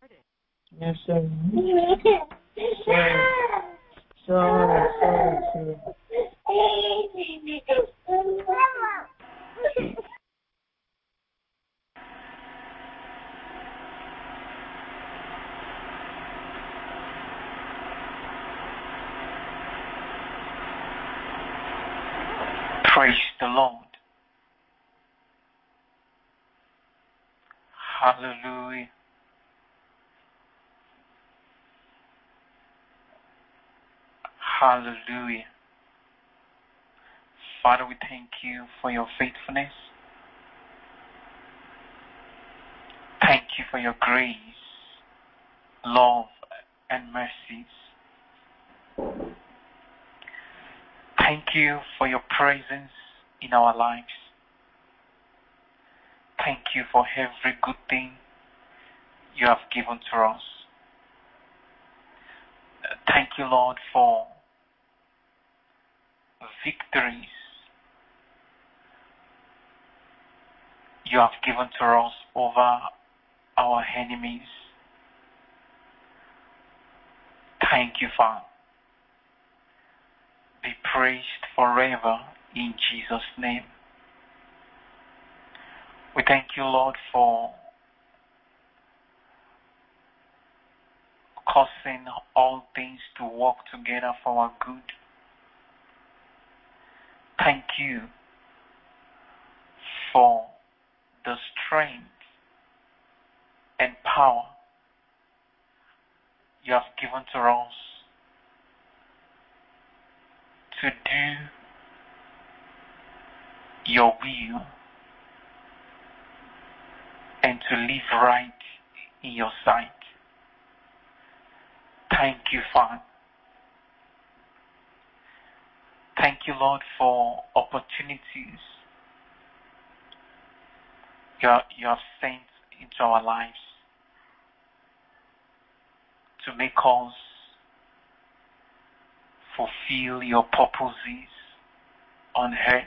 Yes, sir. Sorry. Praise the Lord. Hallelujah. Hallelujah. Father, we thank you for your faithfulness. Thank you for your grace, love, and mercies. Thank you for your presence in our lives. Thank you for every good thing you have given to us. Thank you, Lord, for victories you have given to us over our enemies. Thank you, Father. Be praised forever in Jesus' name. We thank you, Lord, for causing all things to work together for our good. Thank you for the strength and power you have given to us to do your will and to live right in your sight. Thank you, Father. Thank you, Lord, for opportunities you have sent into our lives to make us fulfill your purposes on earth.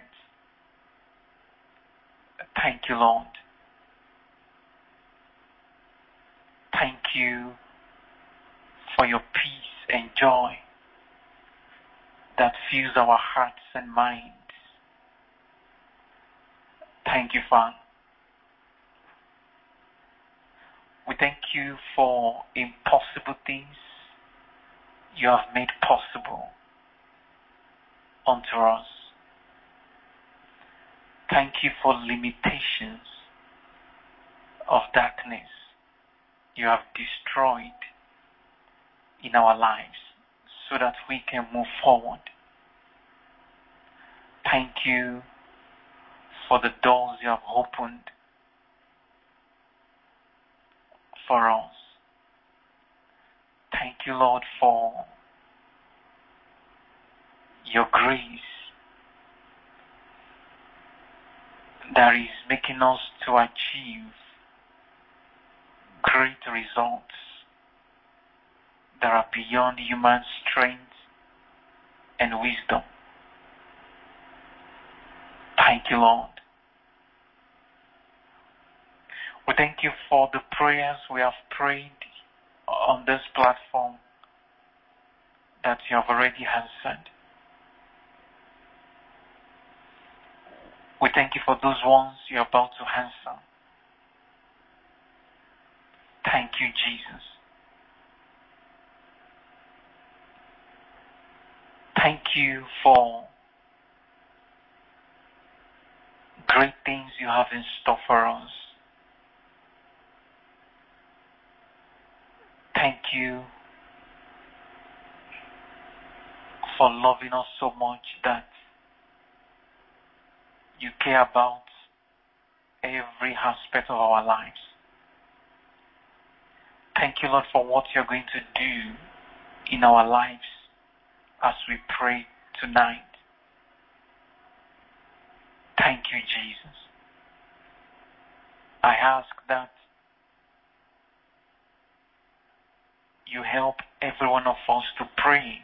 Thank you, Lord. Thank you for your peace and joy that fills our hearts and minds. Thank you, Father. We thank you for impossible things you have made possible unto us. Thank you for limitations of darkness you have destroyed in our lives so that we can move forward. Thank you for the doors you have opened for us. Thank you, Lord, for your grace that is making us to achieve great results that are beyond human strength and wisdom. Thank you, Lord. We thank you for the prayers we have prayed on this platform that you have already answered. We thank you for those ones you are about to answer. Thank you, Jesus. Thank you for great things you have in store for us. Thank you for loving us so much that you care about every aspect of our lives. Thank you, Lord, for what you're going to do in our lives as we pray tonight. Thank you, Jesus. I ask that you help every one of us to pray.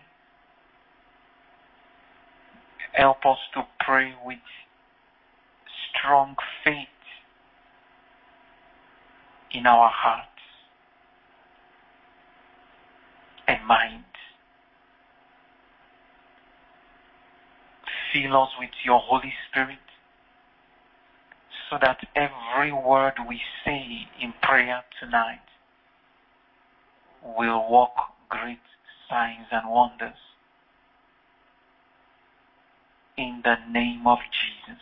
Help us to pray with strong faith in our hearts. minds. Fill us with your Holy Spirit so that every word we say in prayer tonight will work great signs and wonders. In the name of Jesus.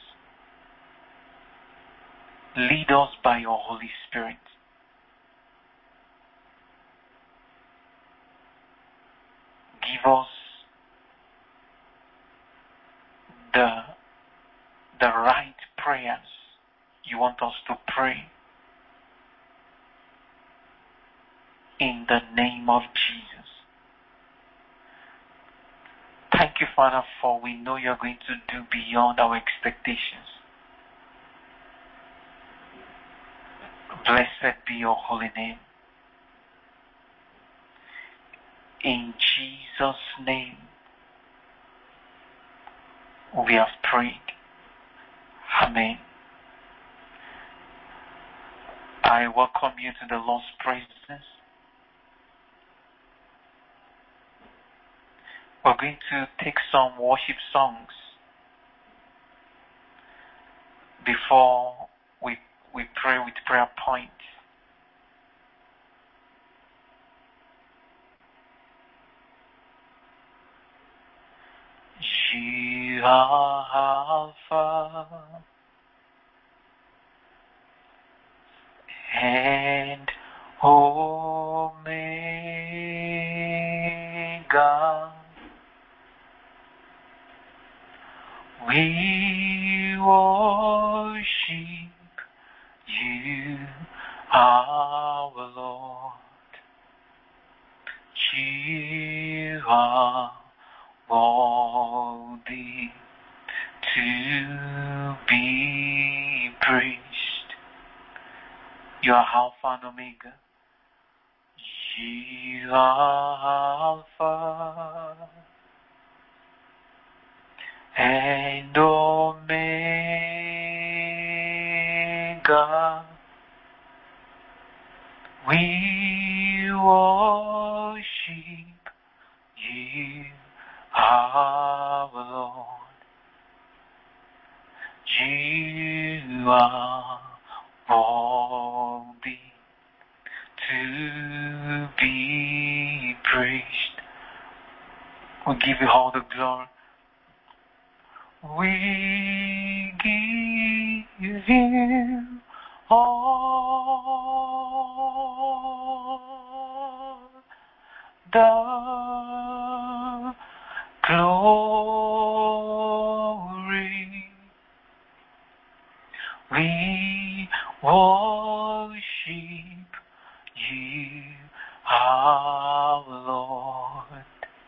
Lead us by your Holy Spirit. Give us the right prayers you want us to pray. In the name of Jesus. Thank you, Father, for we know you're going to do beyond our expectations. Blessed be your holy name. In Jesus' name, we have prayed. Amen. I welcome you to the Lord's presence. We're going to take some worship songs before we pray with prayer points. You are Alpha and Omega. We worship you, our Lord. You are worthy to be praised. You are Alpha and Omega. You are Alpha and Omega. We worship you, our Lord. You are worthy to be praised. We give you all the glory. We give you all the glory. We worship you, our Lord.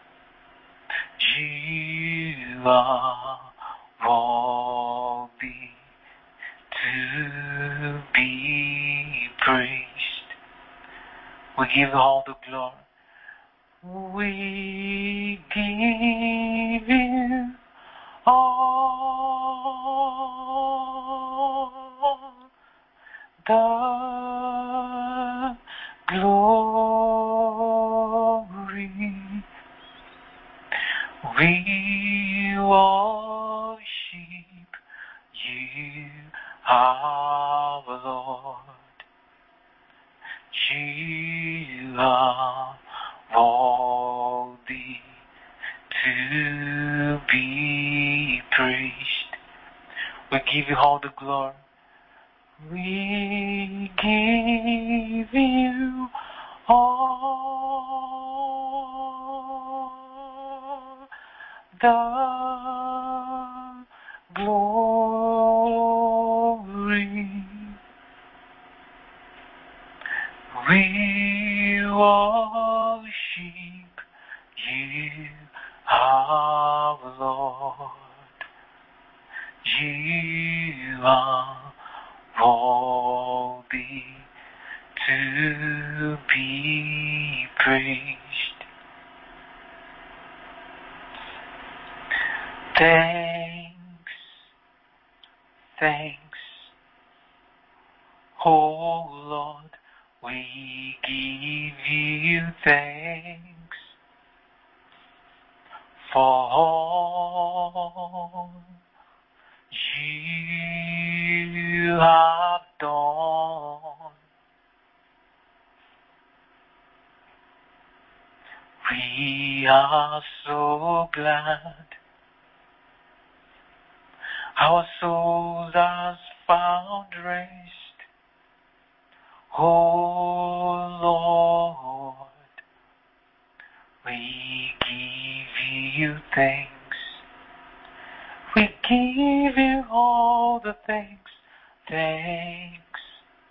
You are worthy to be praised. We give all the glory. We give you all the glory. We worship you, our Lord. You are worthy to be praised. We give you all the glory. We give you all the glory. We worship you, our Lord. You are worthy to be praised. Thanks, oh Lord, we give you thanks. for all you have done. We are so glad our souls has found rest. Oh Lord, we give you thanks. We give you all the thanks. Thanks.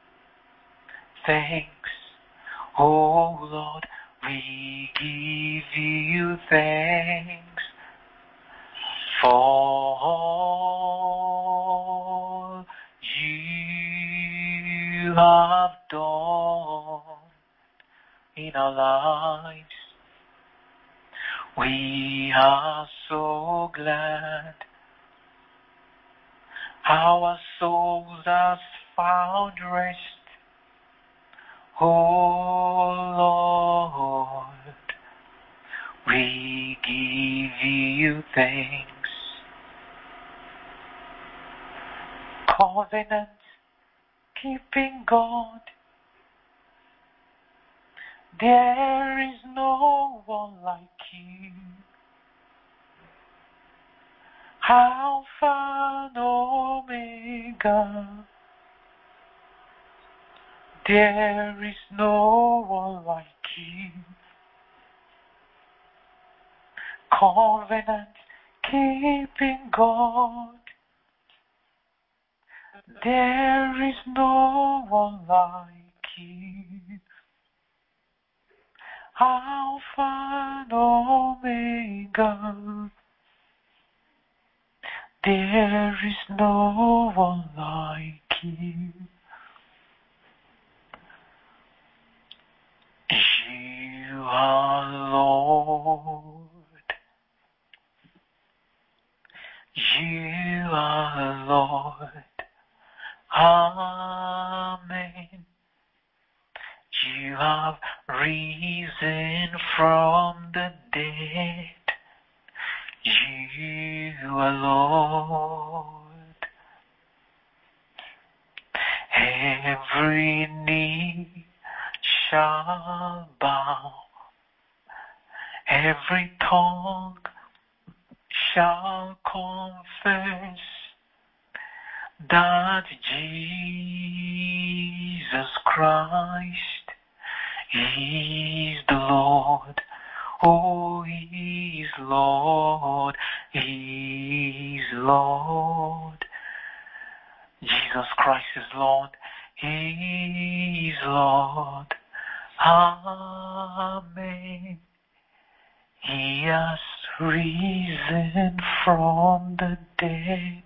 Thanks. Oh Lord, we give you thanks for all you have done in our lives. We are so glad our souls have found rest. Oh Lord, we give you thanks. Covenant keeping God, there is no one like you. Alpha and Omega, there is no one like you. Covenant keeping God, there is no one like you. Alpha and Omega, there is no one like you. You are Lord. You are Lord. Amen. You have risen from the dead. You are Lord. Every knee shall bow, every tongue shall confess that Jesus Christ is the Lord. Oh, He is Lord. He is Lord. Jesus Christ is Lord. He is Lord. Amen. He has risen from the dead.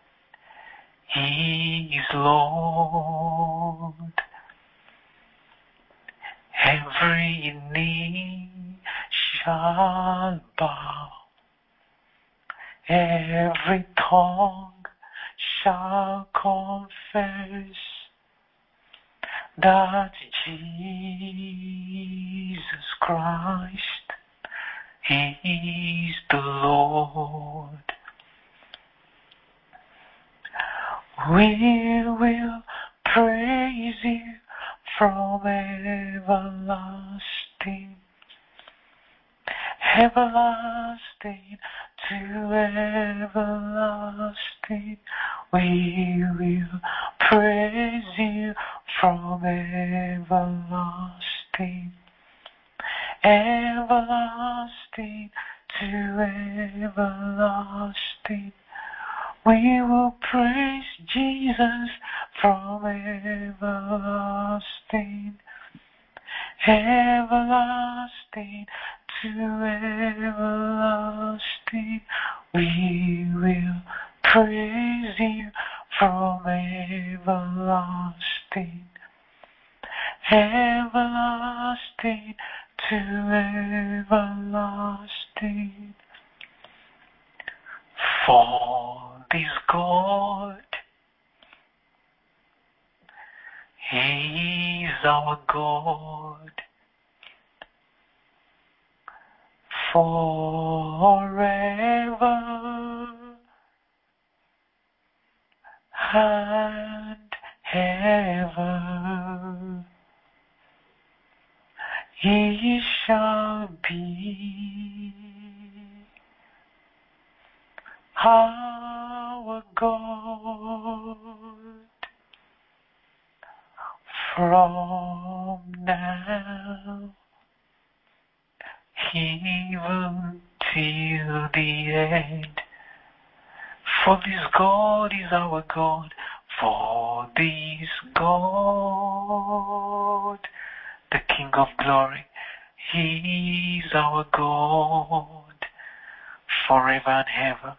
He is Lord. Every knee shall bow, every tongue shall confess that Jesus Christ is the Lord. We will praise you from everlasting, everlasting to everlasting. We will praise you from everlasting, everlasting to everlasting. We will praise Jesus from everlasting, everlasting to everlasting. We will praise you from everlasting, everlasting to everlasting. For this God, He is our God. forever and ever. He shall be our God from now even till the end. For this God is our God, for this God, the King of glory, He is our God, forever and ever,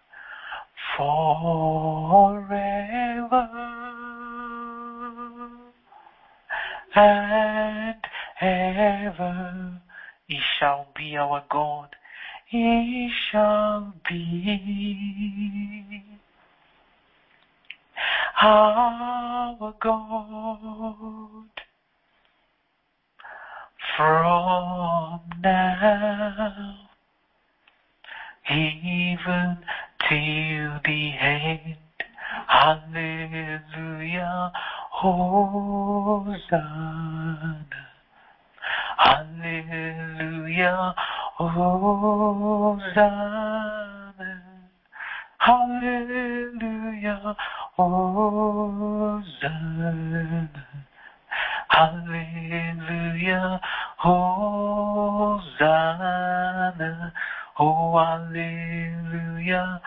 forever and ever. He shall be our God. He shall be our God from now even till the end. Hallelujah, Hosanna. Hallelujah, Hosanna. Hallelujah, Hosanna. Hallelujah, Hosanna. Oh, hallelujah,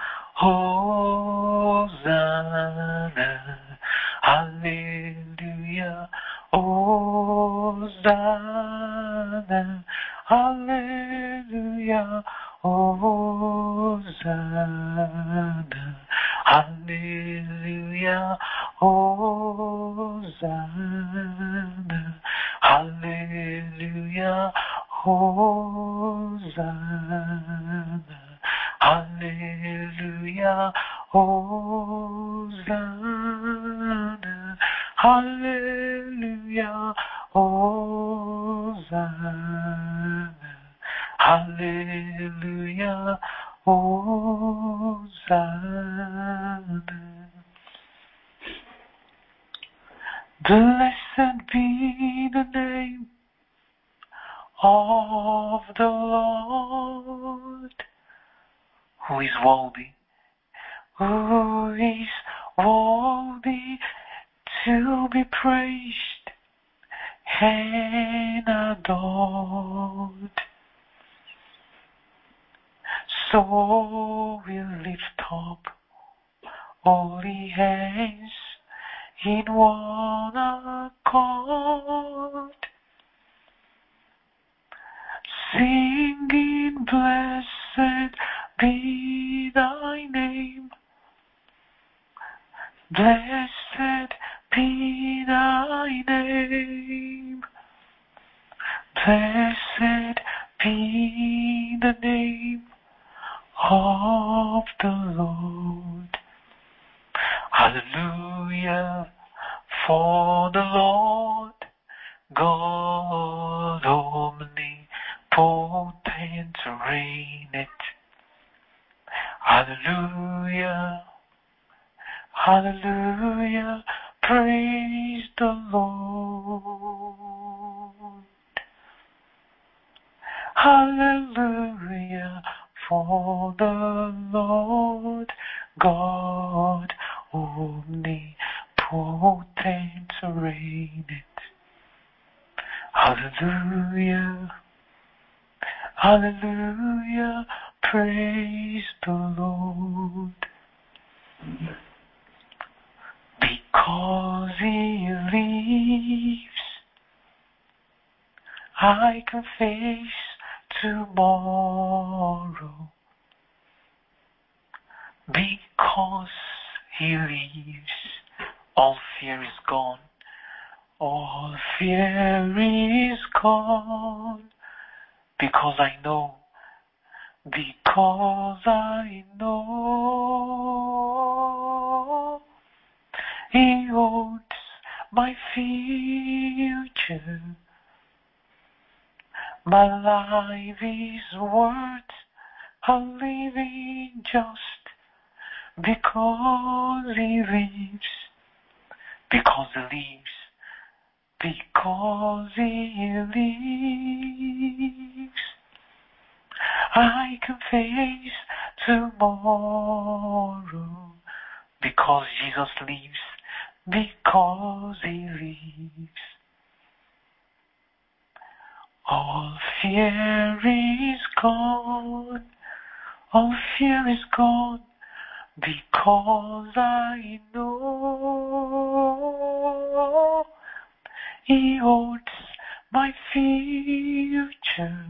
Hosanna. Hallelujah, Hosanna. Hallelujah, Hosanna. Hallelujah, Hosanna. Hallelujah, Hosanna. Hallelujah, Hosanna. Hallelujah, Hosanna. Hallelujah, Hosanna. Blessed be the name of the Lord, who is worthy to be praised and adored. So we lift up holy hands in one accord, singing, blessed be thy name, blessed be thy name, blessed be the name of the Lord. Hallelujah, for the Lord God omnipotent reigneth. Hallelujah, hallelujah, praise the Lord. Hallelujah, for the Lord God omnipotent reigneth. Hallelujah, hallelujah, praise the Lord. Because He lives, I can face tomorrow. Because He lives, all fear is gone. All fear is gone. Because I know He holds my future, My life is worth living just because He lives, because He lives, because He lives. I can face tomorrow because Jesus lives, because He lives. All fear is gone, all fear is gone, because I know He holds my future.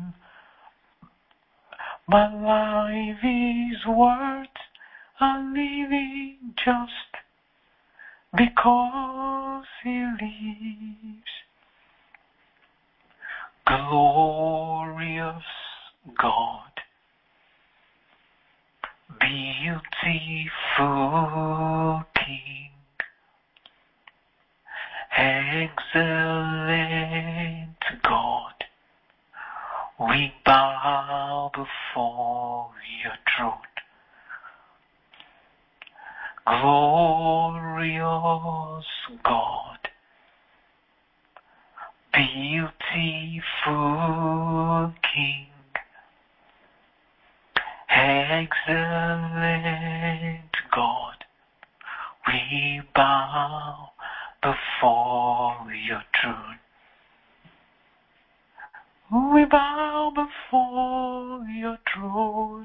My life is worth living just because He lives. Glorious God, beautiful King, excellent God, we bow before Your throne. Glorious God, beautiful King, excellent God, we bow before Your throne. We bow before Your throne.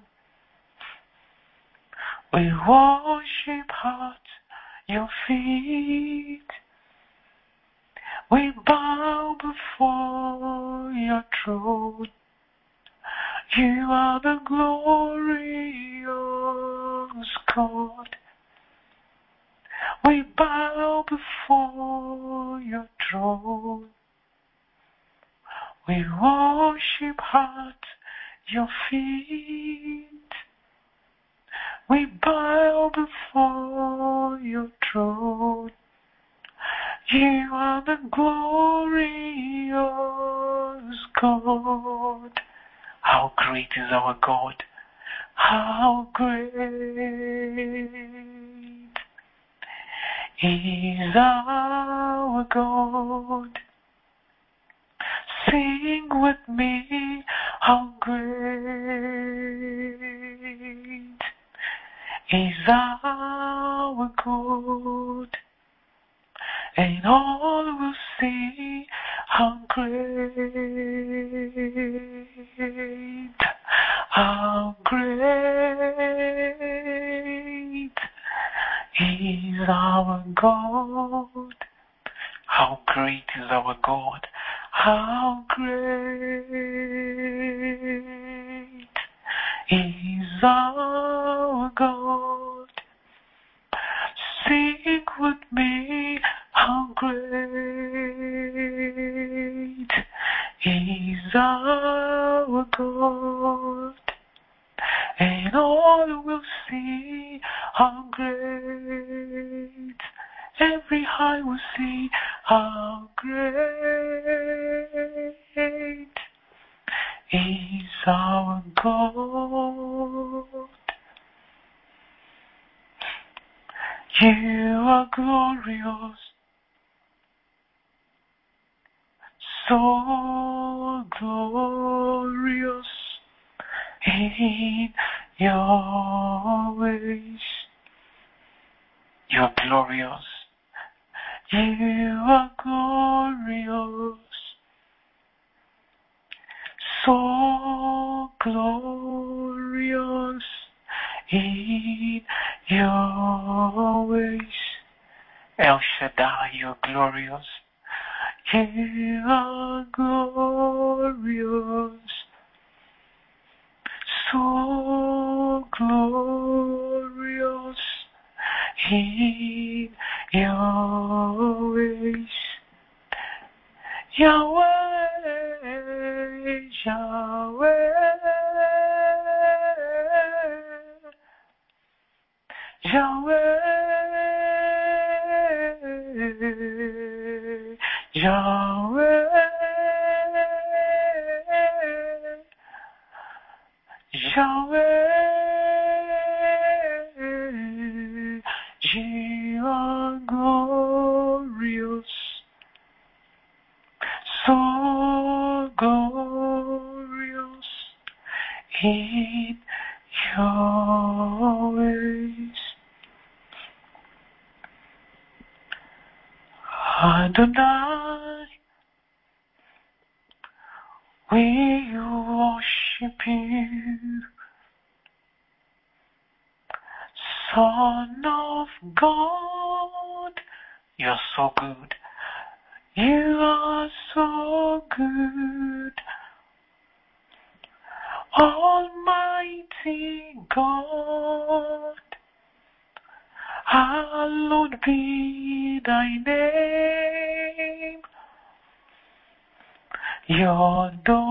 We worship at Your feet. We bow before Your throne. You are the glorious God. We bow before Your throne. We worship at Your feet. We bow before Your throne. You are the glorious God. How great is our God? How great is our God? Sing with me, how great is our God, and all will see how great, how great is our God. How great is our God? How great is our God? Sing with me, how great is our God, and all will see how great. Every eye will see how great is our God. You are glorious, so glorious in Your ways. You are glorious. You are glorious, so glorious in Your ways. El Shaddai, You are glorious. You are glorious, so glorious in Your ways. Yahweh, Yahweh, Yahweh, Yahweh, Yahweh, you are glorious, so glorious in your ways. Adonai, we worship you, Son of God. You're so good. You are so good. Almighty God, hallowed be thy name. Your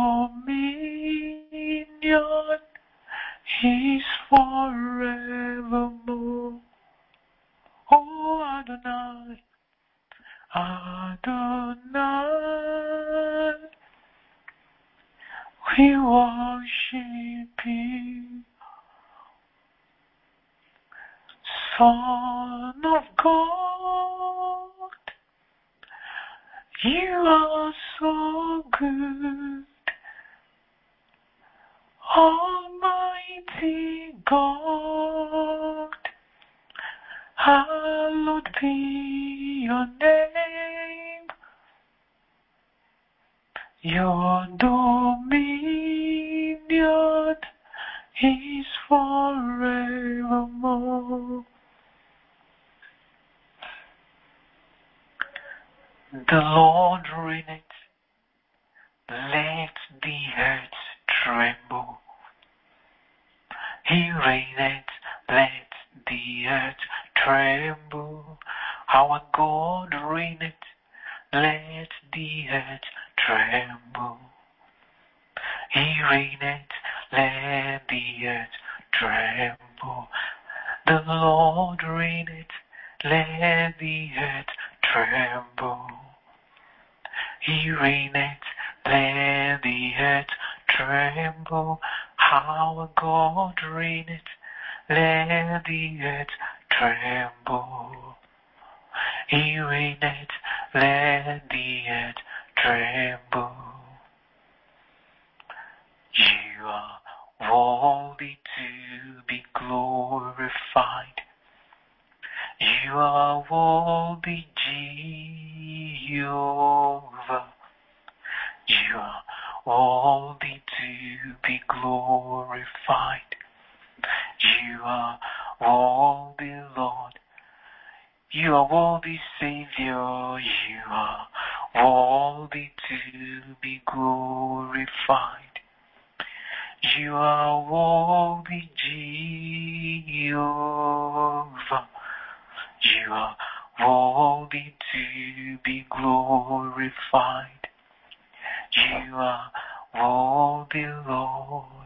dominion is forevermore. Oh Adonai, Adonai, we worship you, Son of God. You are so good, Almighty God, hallowed be your name. Your dominion is forevermore. The Lord reigneth, let the earth tremble. He reigneth, let the earth tremble. Our God reigneth, let the earth tremble. He reigneth, let the earth tremble. The Lord reigneth, let the earth tremble. He reigneth, let the earth tremble. Our God reigneth, let the earth tremble. He reigneth, let the earth tremble. You are worthy to be glorified. You are worthy, Jehovah. You are worthy to be glorified. You are worthy, Lord. You are worthy, Savior. You are worthy to be glorified. You are worthy, Jehovah. You are worthy to be glorified. You are worthy, Lord.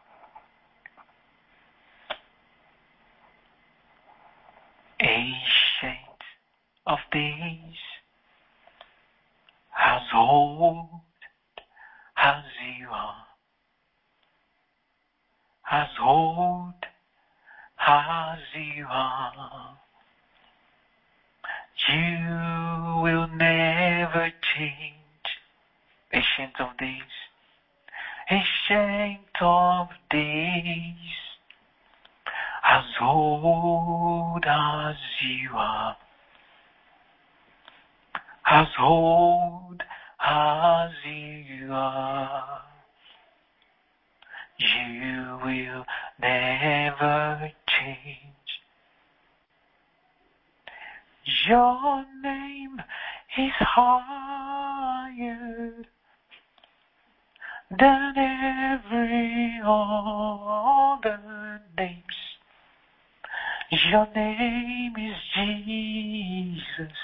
Ancient of days, as old as you are, as old as you are, you will never change. Ancient of days, ancient of days, as old as you are, as old as you are, you will never change. Your name is higher than every other names. Your name is Jesus.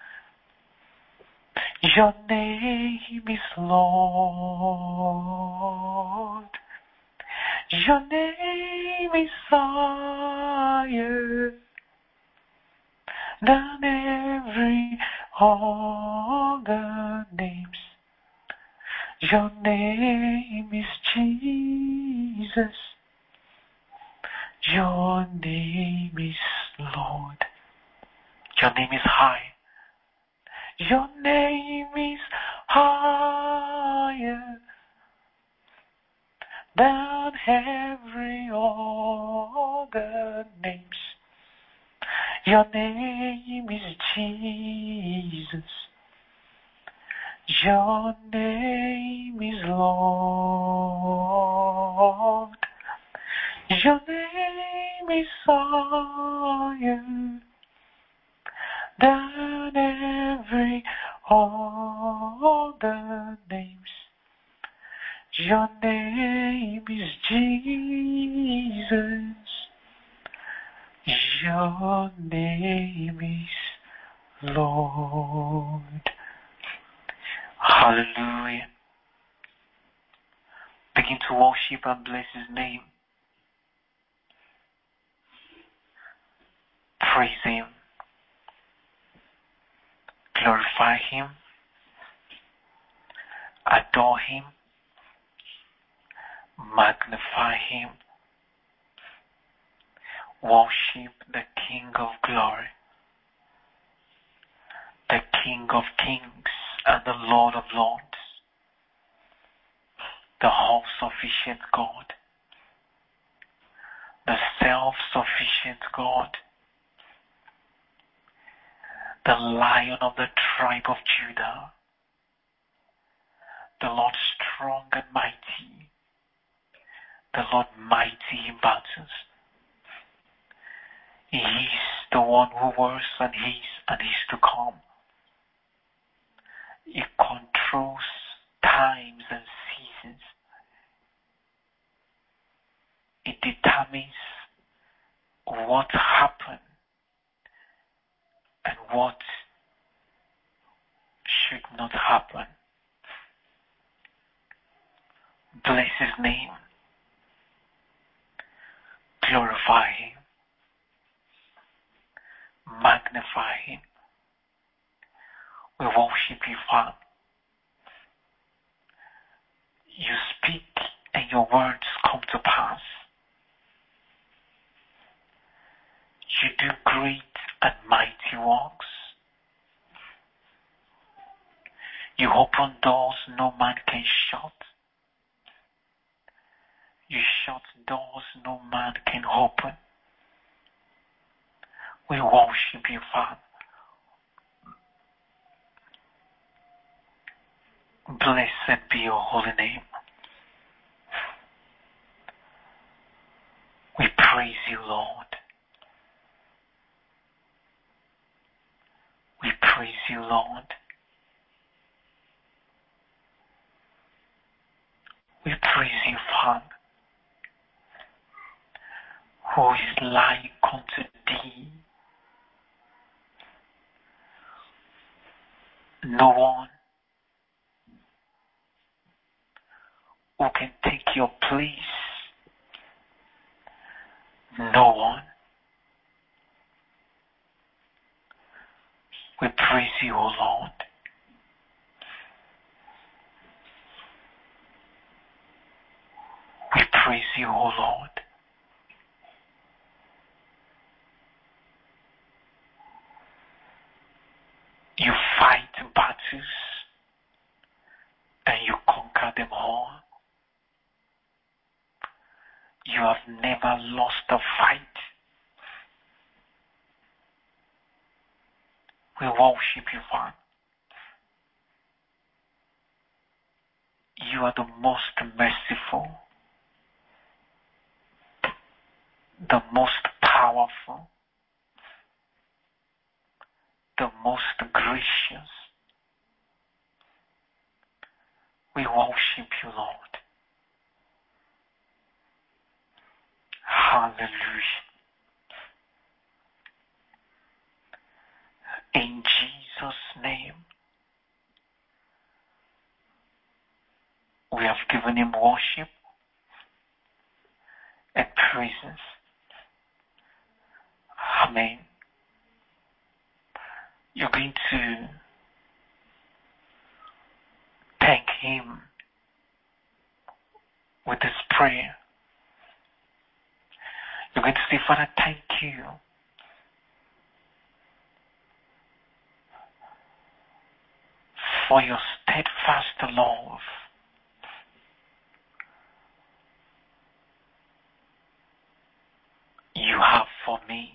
Your name is Lord. Your name is higher than every other names. Your name is Jesus. Your name is Lord. Your name is high. Your name is higher than every other names. Your name is Jesus. Your name is Lord. Your name is higher than every other names. Your name is Jesus. Your name is Lord. Hallelujah. Begin to worship and bless His name. Praise Him. Glorify Him. Adore Him. Magnify Him. Worship the King of Glory, the King of Kings and the Lord of Lords, the all-sufficient God, the self-sufficient God, the Lion of the tribe of Judah, the Lord strong and mighty, the Lord mighty in battles. He is the one who was and is to come. He controls times and seasons. He determines what happened and what should not happen. Bless His name. Glorify Him. Magnify Him. We worship You, Father. You speak and Your words come to pass. You do great and mighty works. You open doors no man can shut. You shut doors no man can open. We worship You, Father. Blessed be Your holy name. We praise You, Lord. We praise You, Lord. We praise You, Father. Who is like unto Thee? No one who can take Your place. No one. We praise You, O Lord. We praise You, O Lord. You fight battles and You conquer them all. You have never lost a fight. We worship You, Father. You are the most merciful, the most powerful, the most gracious. We worship You, Lord. Hallelujah. In Jesus' name, we have given Him worship and praises. Amen. You're going to thank Him with this prayer. You're going to say, Father, thank you for your steadfast love. You have for me.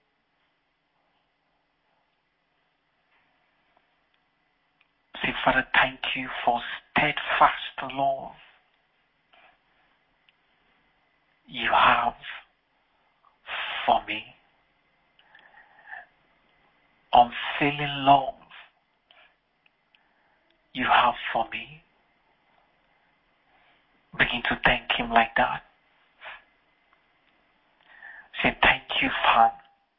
Say, Father, thank you for steadfast love you have for me. Unfailing love you have for me. Begin to thank him like that. Say, thank you, Father,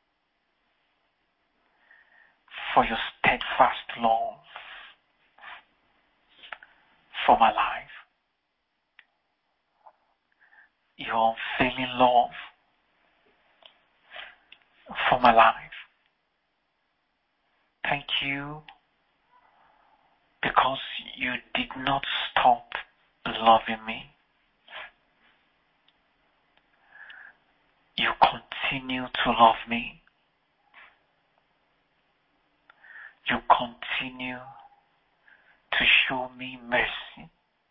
for your steadfast love for my life. Your unfailing love for my life. Thank you because you did not stop loving me. You continue to love me. You continue to show me mercy.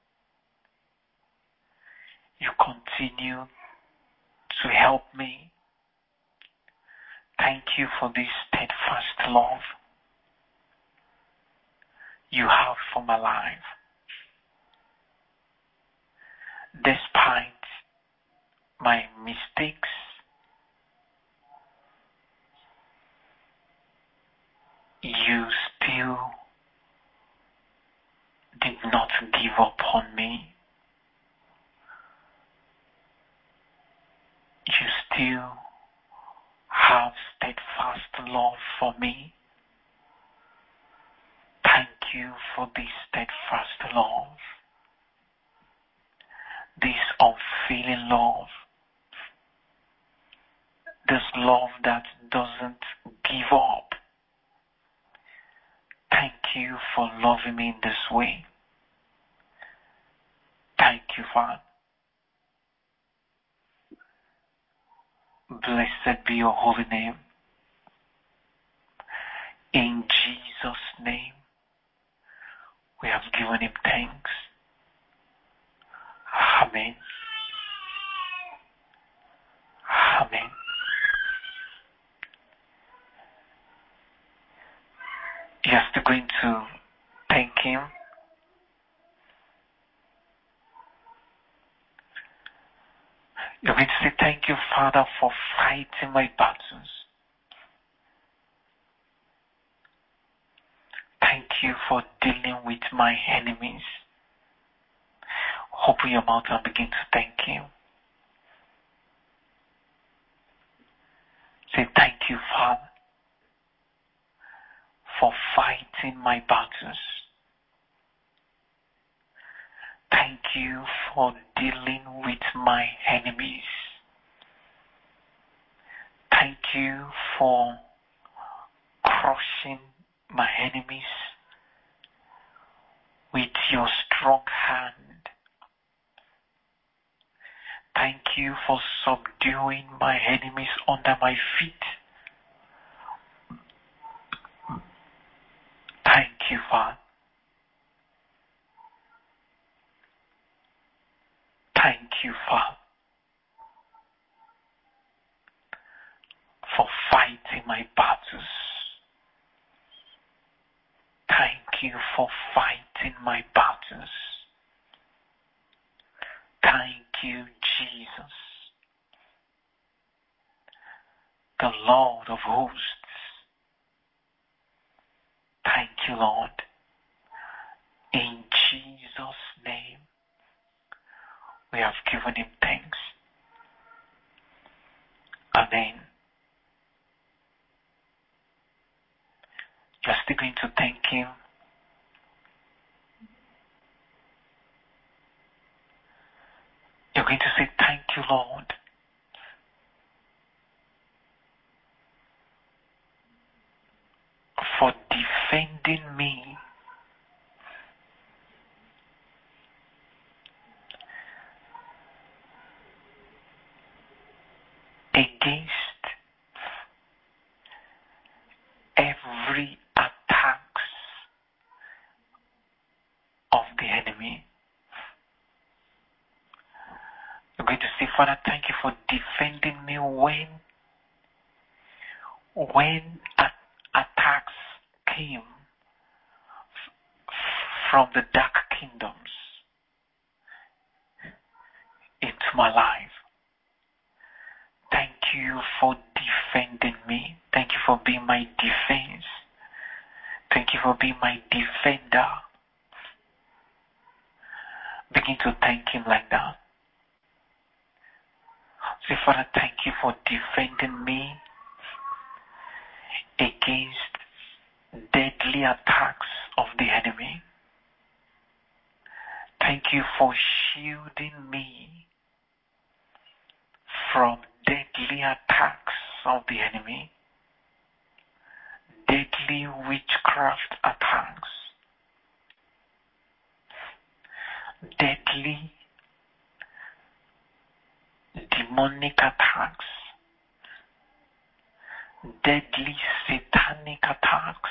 You continue to help me. Thank you for this steadfast love you have for my life. Despite my mistakes, you still did not give up on me. You still have steadfast love for me. Thank you for this steadfast love, this unfailing love, this love that doesn't give up. Thank you for loving me in this way. Thank you, Father. Blessed be your holy name. In Jesus' name, we have given him thanks. Amen. Amen. You're still going to thank him. You're going to say, thank you, Father, for fighting my battles. Thank you for dealing with my enemies. Open your mouth and begin to thank him. Say, thank you, Father, for fighting my battles. Thank you for dealing with my enemies. Thank you for crushing my enemies with your strong hand. Thank you for subduing my enemies under my feet. Thank you, Father. Thank you, Father, for fighting my battles. Thank you for fighting my battles. Thank you, Jesus, the Lord of hosts. Thank you, Lord. In Jesus' name, we have given him thanks. Amen. You're still going to thank him. You're going to say, thank you, Lord, for defending me against against every attacks of the enemy. You're going to say, Father, thank you for defending me when attacks came from the dark kingdoms into my life. Thank you for defending me. Thank you for being my defense. Thank you for being my defender. Begin to thank him like that. Say, Father, thank you for defending me against deadly attacks of the enemy. Thank you for shielding me from deadly attacks of the enemy, deadly witchcraft attacks, deadly demonic attacks, deadly satanic attacks.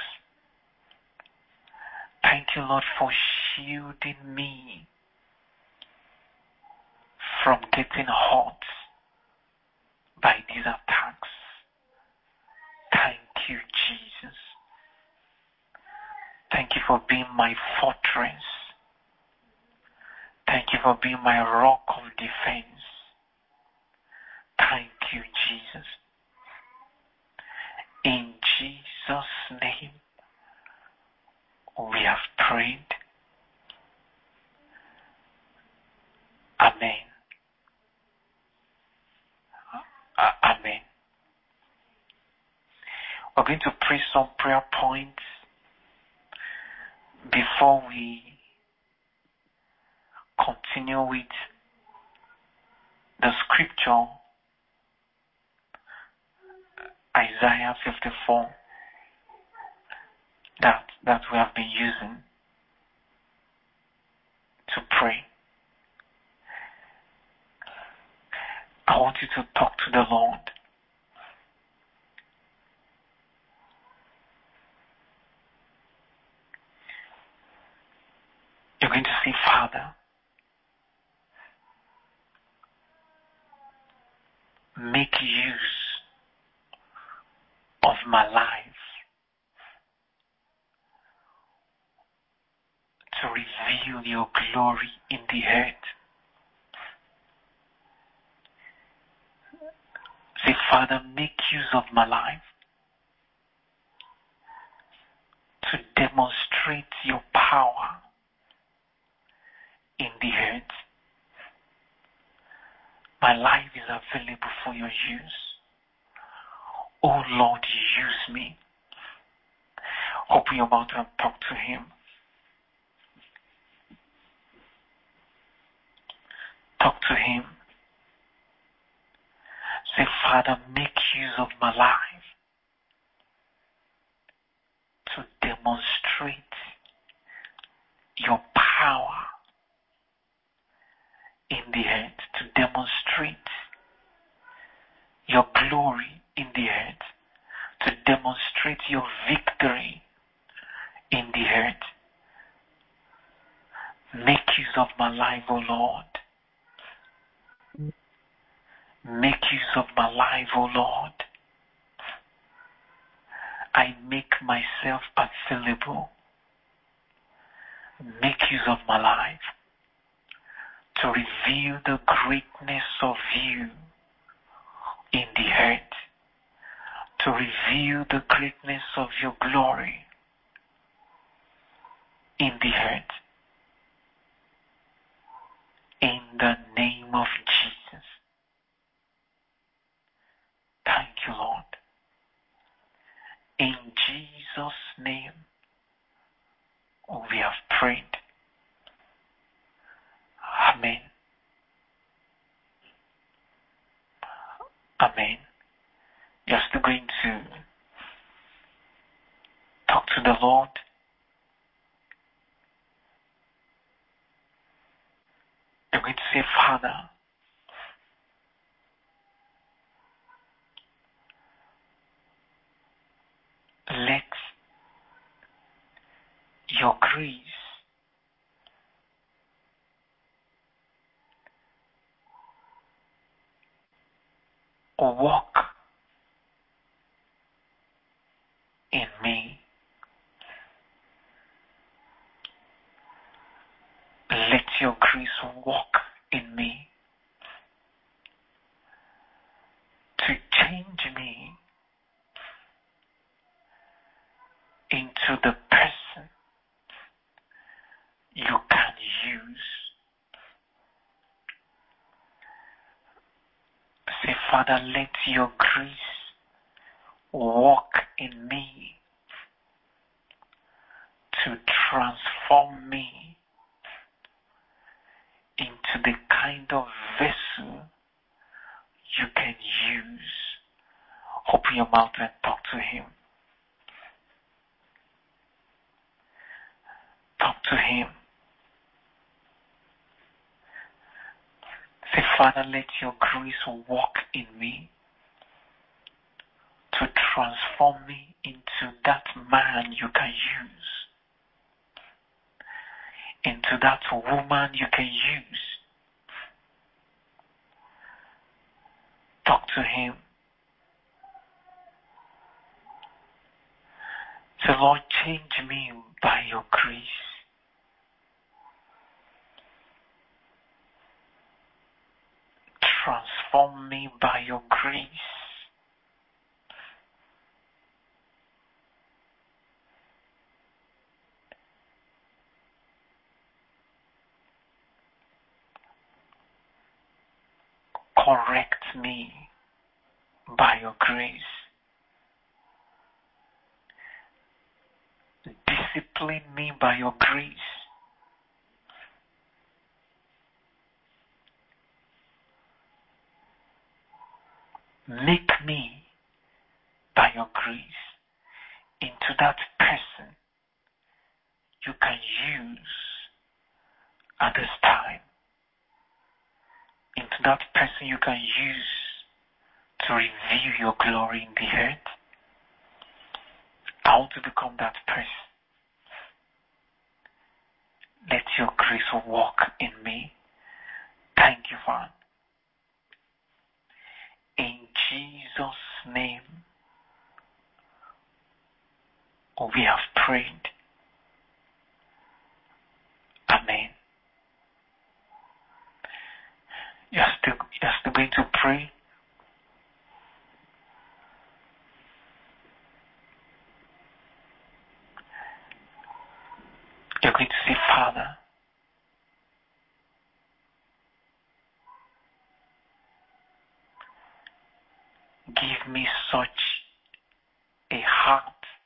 Thank you, Lord, for shielding me from getting hurt by these attacks. Thank you, Jesus. Thank you for being my fortress. Thank you for being my rock of defense. Thank you, Jesus. In Jesus' name, we have prayed. Amen. Amen. We're going to pray some prayer points before we continue with the scripture, Isaiah 54, that we have been using to pray. I want you to talk to the Lord. You're going to say, Father, make use of my life to reveal your glory in the earth. Say, Father, make use of my life to demonstrate your power in the earth. My life is available for your use. Oh Lord, use me. Open your mouth and talk to him. Talk to him. Say, Father, make use of my life to demonstrate your power in the earth, to demonstrate your glory in the earth, to demonstrate your victory in the earth. Make use of my life, O Lord. Make use of my life, O Lord. I make myself available. Make use of my life to reveal the greatness of you in the earth, to reveal the greatness of your glory in the earth. In the name of Jesus. Thank you, Lord. In Jesus' name, we have prayed. Amen. Amen. You're still going to talk to the Lord. You're going to say, Father, your grace walk in me. Let your grace walk in me to change me into the person you can use. Say, Father, let your grace walk in me to transform me into the kind of vessel you can use. Open your mouth and talk to him. Talk to him. Say, Father, let your grace walk in me to transform me into that man you can use, into that woman you can use. Talk to him. Say, Lord, change me by your grace. Transform me by your grace. Correct me by your grace. Discipline me by your grace. Make me by your grace into that person you can use at this time. Into that person you can use to reveal your glory in the earth. I want to become that person. Let your grace walk in me. Thank you, Father. In Jesus' name, we have prayed. Amen. You're still going to pray. You're going to say, Father, give me such a heart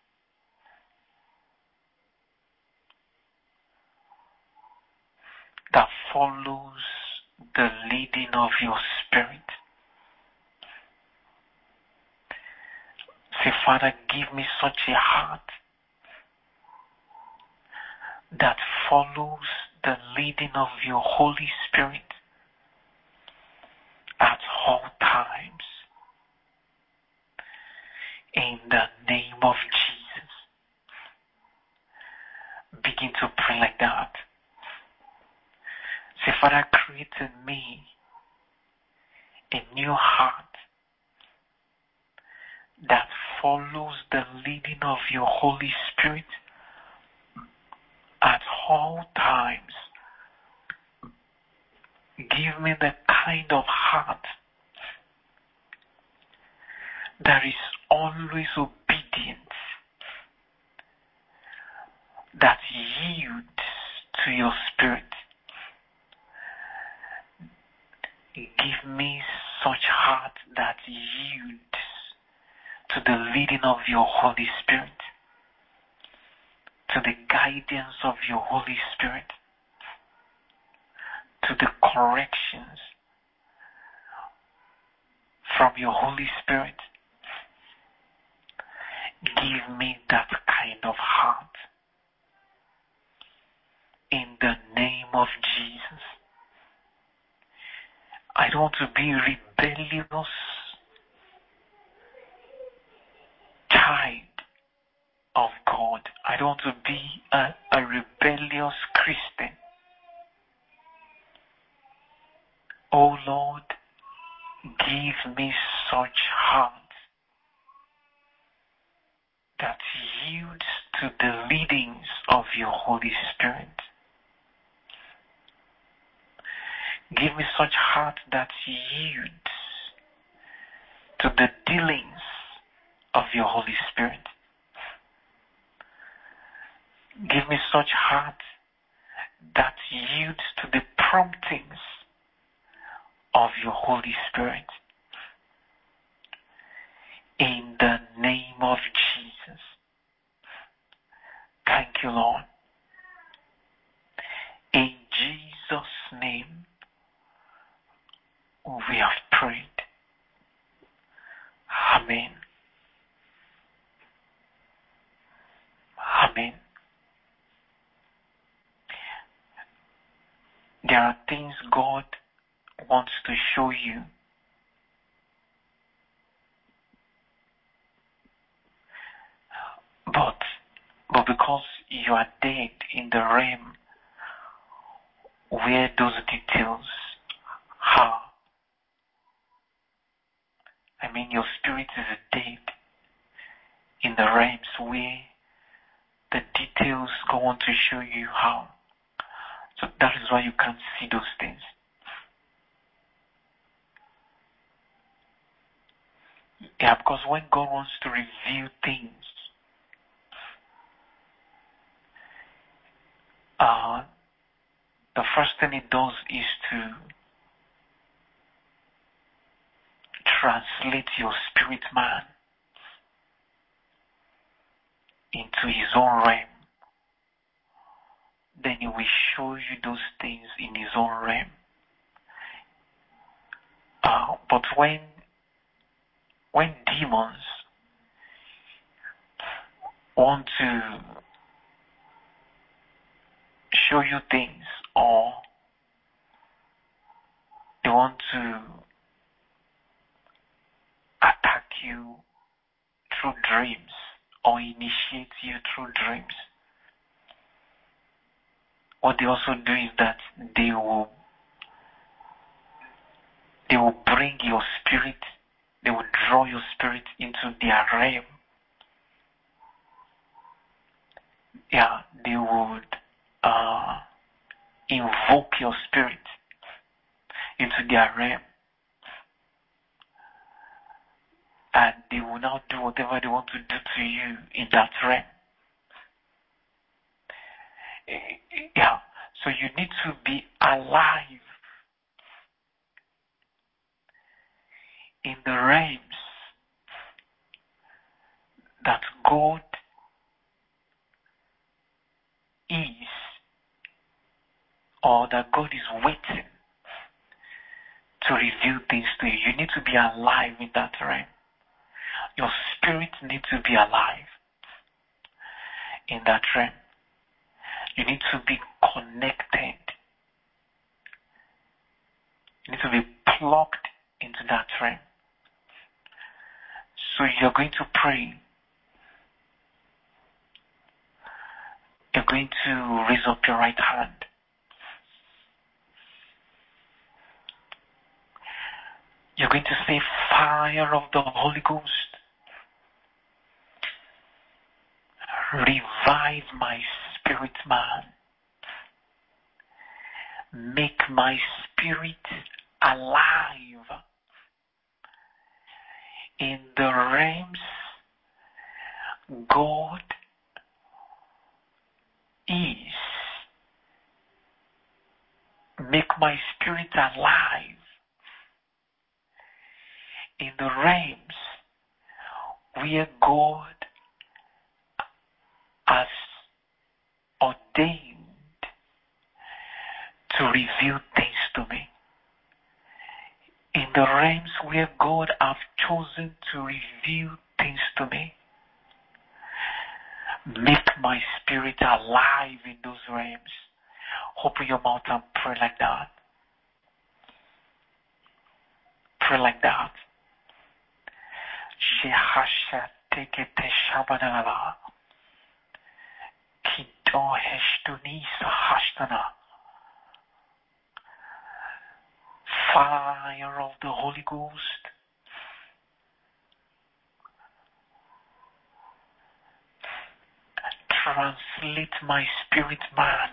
that follows the leading of your Spirit. Say, Father, give me such a heart that follows the leading of your Holy Spirit at all times. In the name of Jesus. Begin to pray like that. Say, Father, create in me a new heart that follows the leading of your Holy Spirit at all times. Give me the kind of heart that is always obedient, that yields to your Spirit. Give me such heart that yields to the leading of your Holy Spirit, to the guidance of your Holy Spirit, to the corrections from your Holy Spirit. Give me that kind of heart. In the name of Jesus. I don't want to be a rebellious child of God. I don't want to be a rebellious Christian. Oh Lord, give me such heart that yields to the leadings of your Holy Spirit. Give me such heart that yields to the dealings of your Holy Spirit. Give me such heart that yields to the promptings of your Holy Spirit. In the name of Jesus. Thank you, Lord. In Jesus' name, we have prayed. Amen. Amen. There are things God wants to show you. But because you are dead in the realm where those details are, I mean, your spirit is dead in the realms where the details go on to show you how. So that is why you can't see those things. Yeah, because when God wants to reveal things, the first thing He does is to translate your spirit man into His own realm. Then He will show you those things in His own realm. But when demons want to show you things, or they want to attack you through dreams or initiate you through dreams, what they also do is that they will bring your spirit, they will draw your spirit into their realm. Yeah, they would invoke your spirit into their realm. And they will now do whatever they want to do to you in that realm. Yeah, so you need to be alive in the realms that God is, or that God is waiting to reveal things to you. You need to be alive in that realm. Your spirit needs to be alive in that realm. You need to be connected. You need to be plugged into that realm. So you're going to pray. You're going to raise up your right hand. You're going to say, fire of the Holy Ghost, revive my spirit man. Make my spirit alive in the realms God is. Make my spirit alive in the realms where God has ordained to reveal things to me. In the realms where God has chosen to reveal things to me. Make my spirit alive in those realms. Open your mouth and pray like that. Pray like that. Fire of the Holy Ghost. Translate my spirit man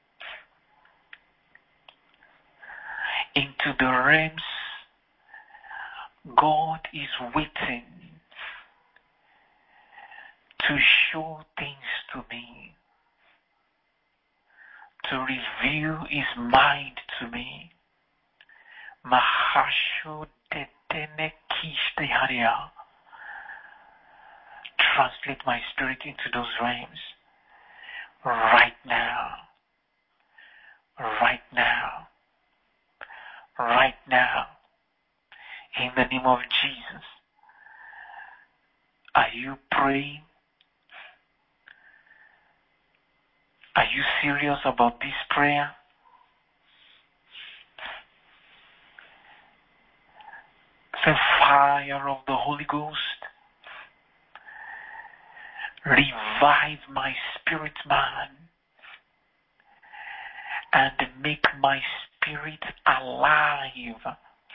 into the realms God is waiting to show things to me, to reveal His mind to me. Mahasho Detene Kishdeharia. Translate my spirit into those realms right now, right now, right now, in the name of Jesus. Are you praying? Are you serious about this prayer? The fire of the Holy Ghost, revive my spirit man and make my spirit alive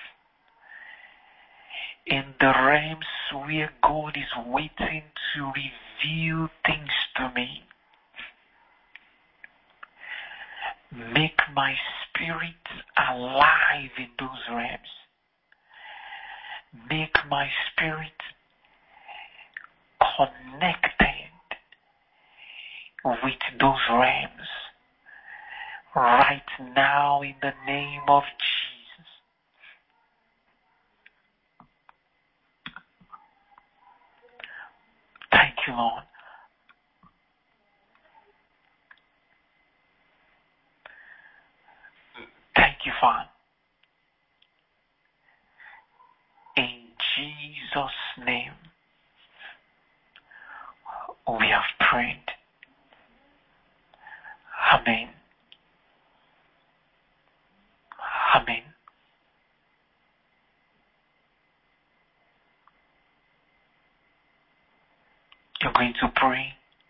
in the realms where God is waiting to reveal things to me. Make my spirit alive in those realms. Make my spirit connected with those realms right now in the name of Jesus. Thank you, Lord. Thank you, Father. In Jesus' name, we have prayed. Amen. Amen. You're going to pray.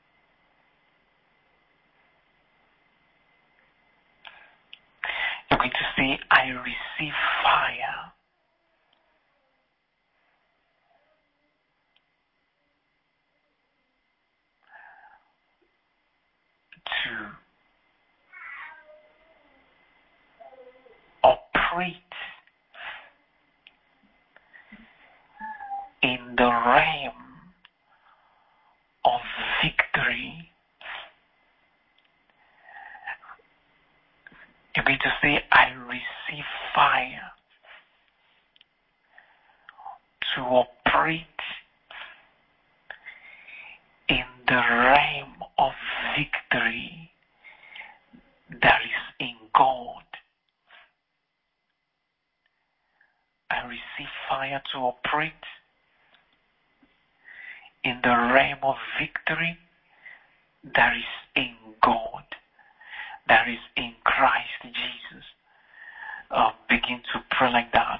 You're going to say, I receive fire to operate in the realm of victory. You're going to say, I receive fire to operate in the realm of victory that is in God. I receive fire to operate in the realm of victory that is in God, that is in Christ Jesus. Begin to pray like that.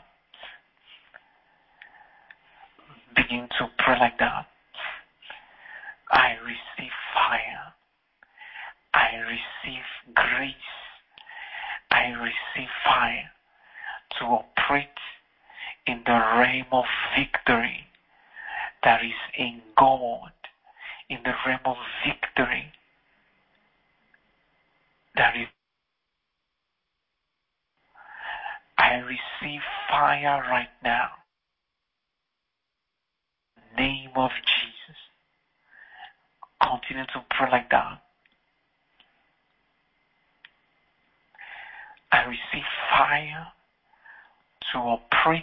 Begin to pray like that. I receive fire. I receive grace. I receive fire to operate in the realm of victory that is in God, in the realm of victory that is. I receive fire right now. In the name of Jesus. Continue to pray like that. I receive fire to operate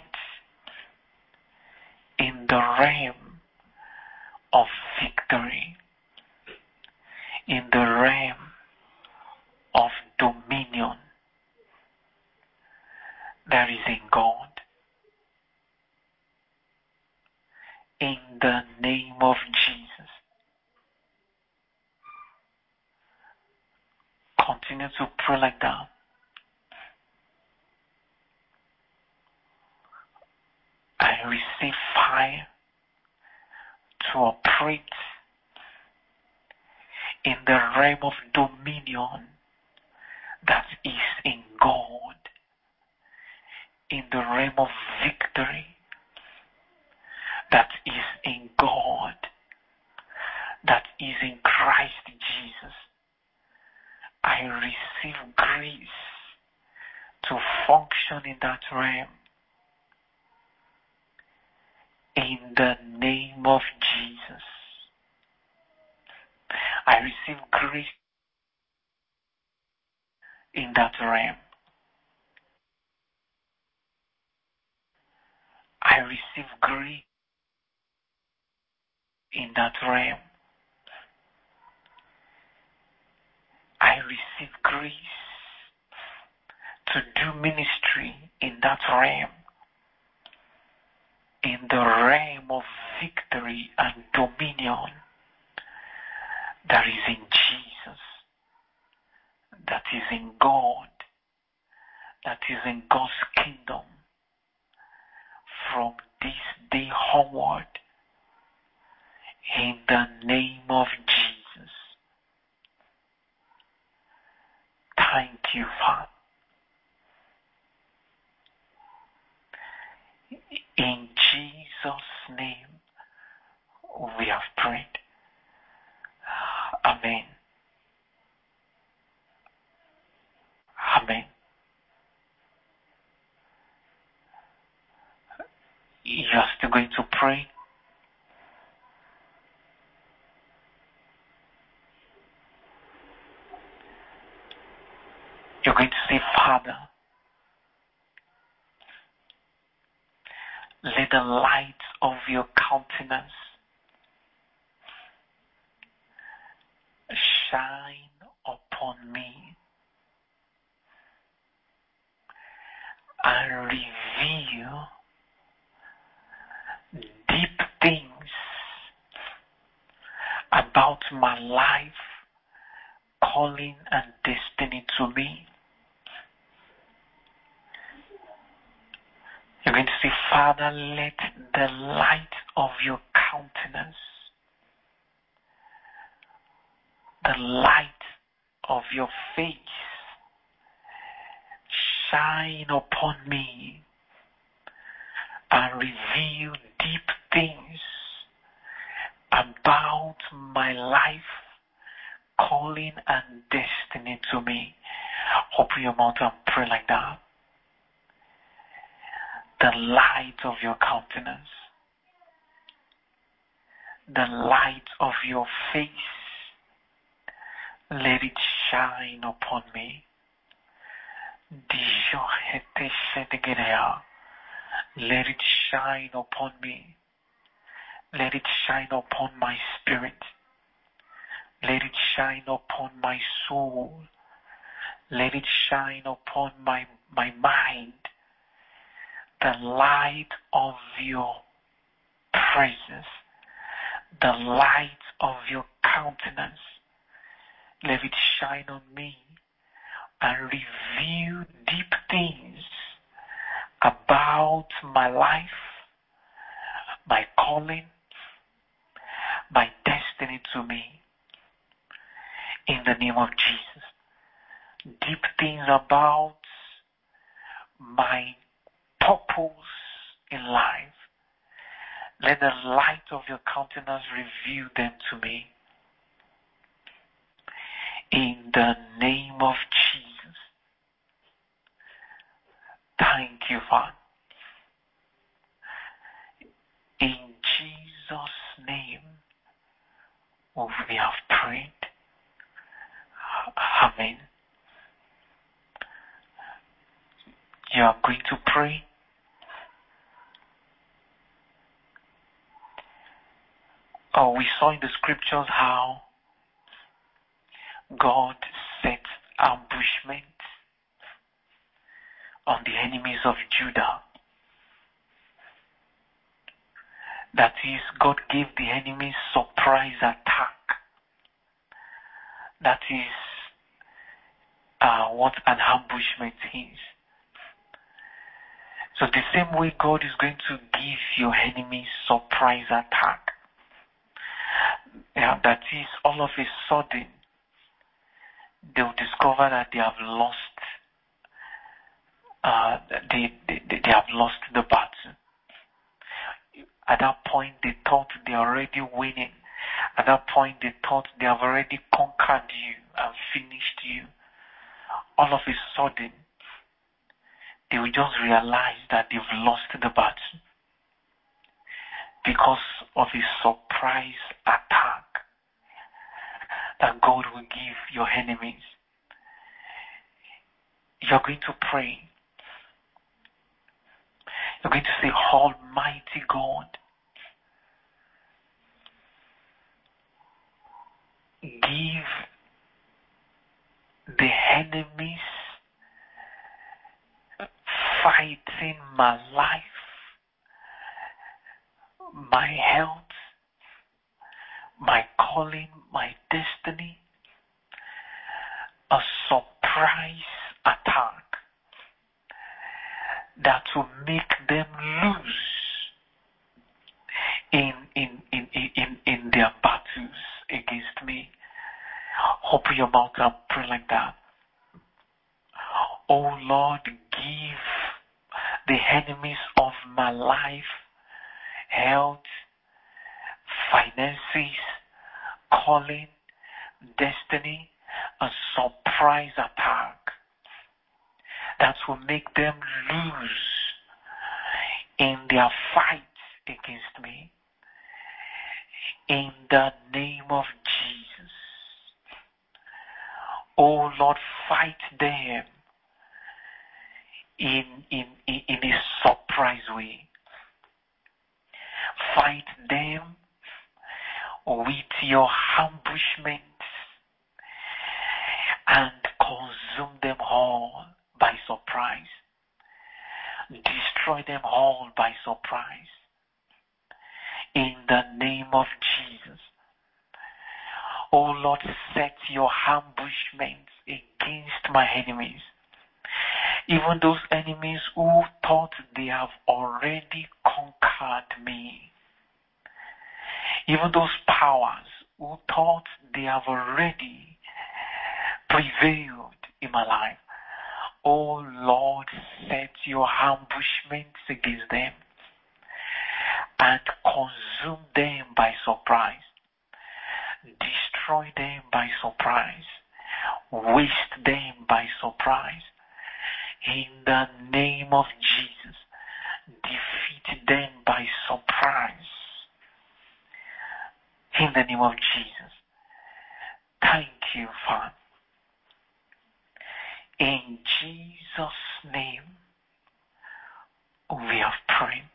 in the realm of victory, in the realm of dominion that is in God. In the name of Jesus. Continue to pray like that. I receive fire to operate in the realm of dominion that is in God, in the realm of victory that is in God, that is in Christ Jesus. I receive grace to function in that realm. In the name of Jesus, I receive grace in that realm. I receive grace in that realm. I receive grace to do ministry in that realm, in the realm of victory and dominion that is in Jesus, that is in God, that is in God's kingdom. From this day onward, in the name of Jesus. Thank you, Father. In Jesus' name, we have prayed. Amen. Amen. You are still going to pray. You're going to say, Father, let the light of your countenance shine upon me and reveal deep things about my life, calling and destiny to me. You're going to say, Father, let the light of your countenance, the light of your face, shine upon me and reveal deep things about my life, calling and destiny to me. Open your mouth and pray like that. The light of your countenance, the light of your face, let it shine upon me. Let it shine upon me. Let it shine upon my spirit. Let it shine upon my soul. Let it shine upon my mind. The light of your presence, the light of your countenance, let it shine on me and reveal deep things about my life, my calling, my destiny to me. In the name of Jesus. Deep things about my purpose in life. Let the light of your countenance reveal them to me. In the name of Jesus. Thank you, Father. In Jesus' name, we have prayed. Amen. You are going to pray. We saw in the scriptures how God set ambushment on the enemies of Judah. That is, God gave the enemies surprise attack. That is what an ambushment is. So the same way God is going to give your enemies surprise attack. Yeah, That is, all of a sudden, they will discover that they have lost. They have lost the battle. At that point, they thought they are already winning. At that point, they thought they have already conquered you and finished you. All of a sudden, they will just realize that they've lost the battle because of a surprise attack that God will give your enemies. You're going to pray. You're going to say, Almighty God, give the enemies fighting my life, my health, my calling, my destiny, a surprise attack that will make them lose in their battles against me. Open your mouth and pray like that. Oh Lord, give the enemies of my life, health, finances, calling, destiny, a surprise attack that will make them lose in their fight against me. In the name of Jesus. Oh Lord, fight them in a surprise way. Fight them with your ambushments and consume them all by surprise. Destroy them all by surprise. In the name of Jesus. Oh Lord, set your ambushments against my enemies. Even those enemies who thought they have already conquered me. Even those powers who thought they have already prevailed in my life. Oh Lord, set your ambushments against them and consume them by surprise. Destroy them by surprise. Waste them by surprise. In the name of Jesus, defeat them by surprise. In the name of Jesus. Thank you, Father. In Jesus' name, we have prayed.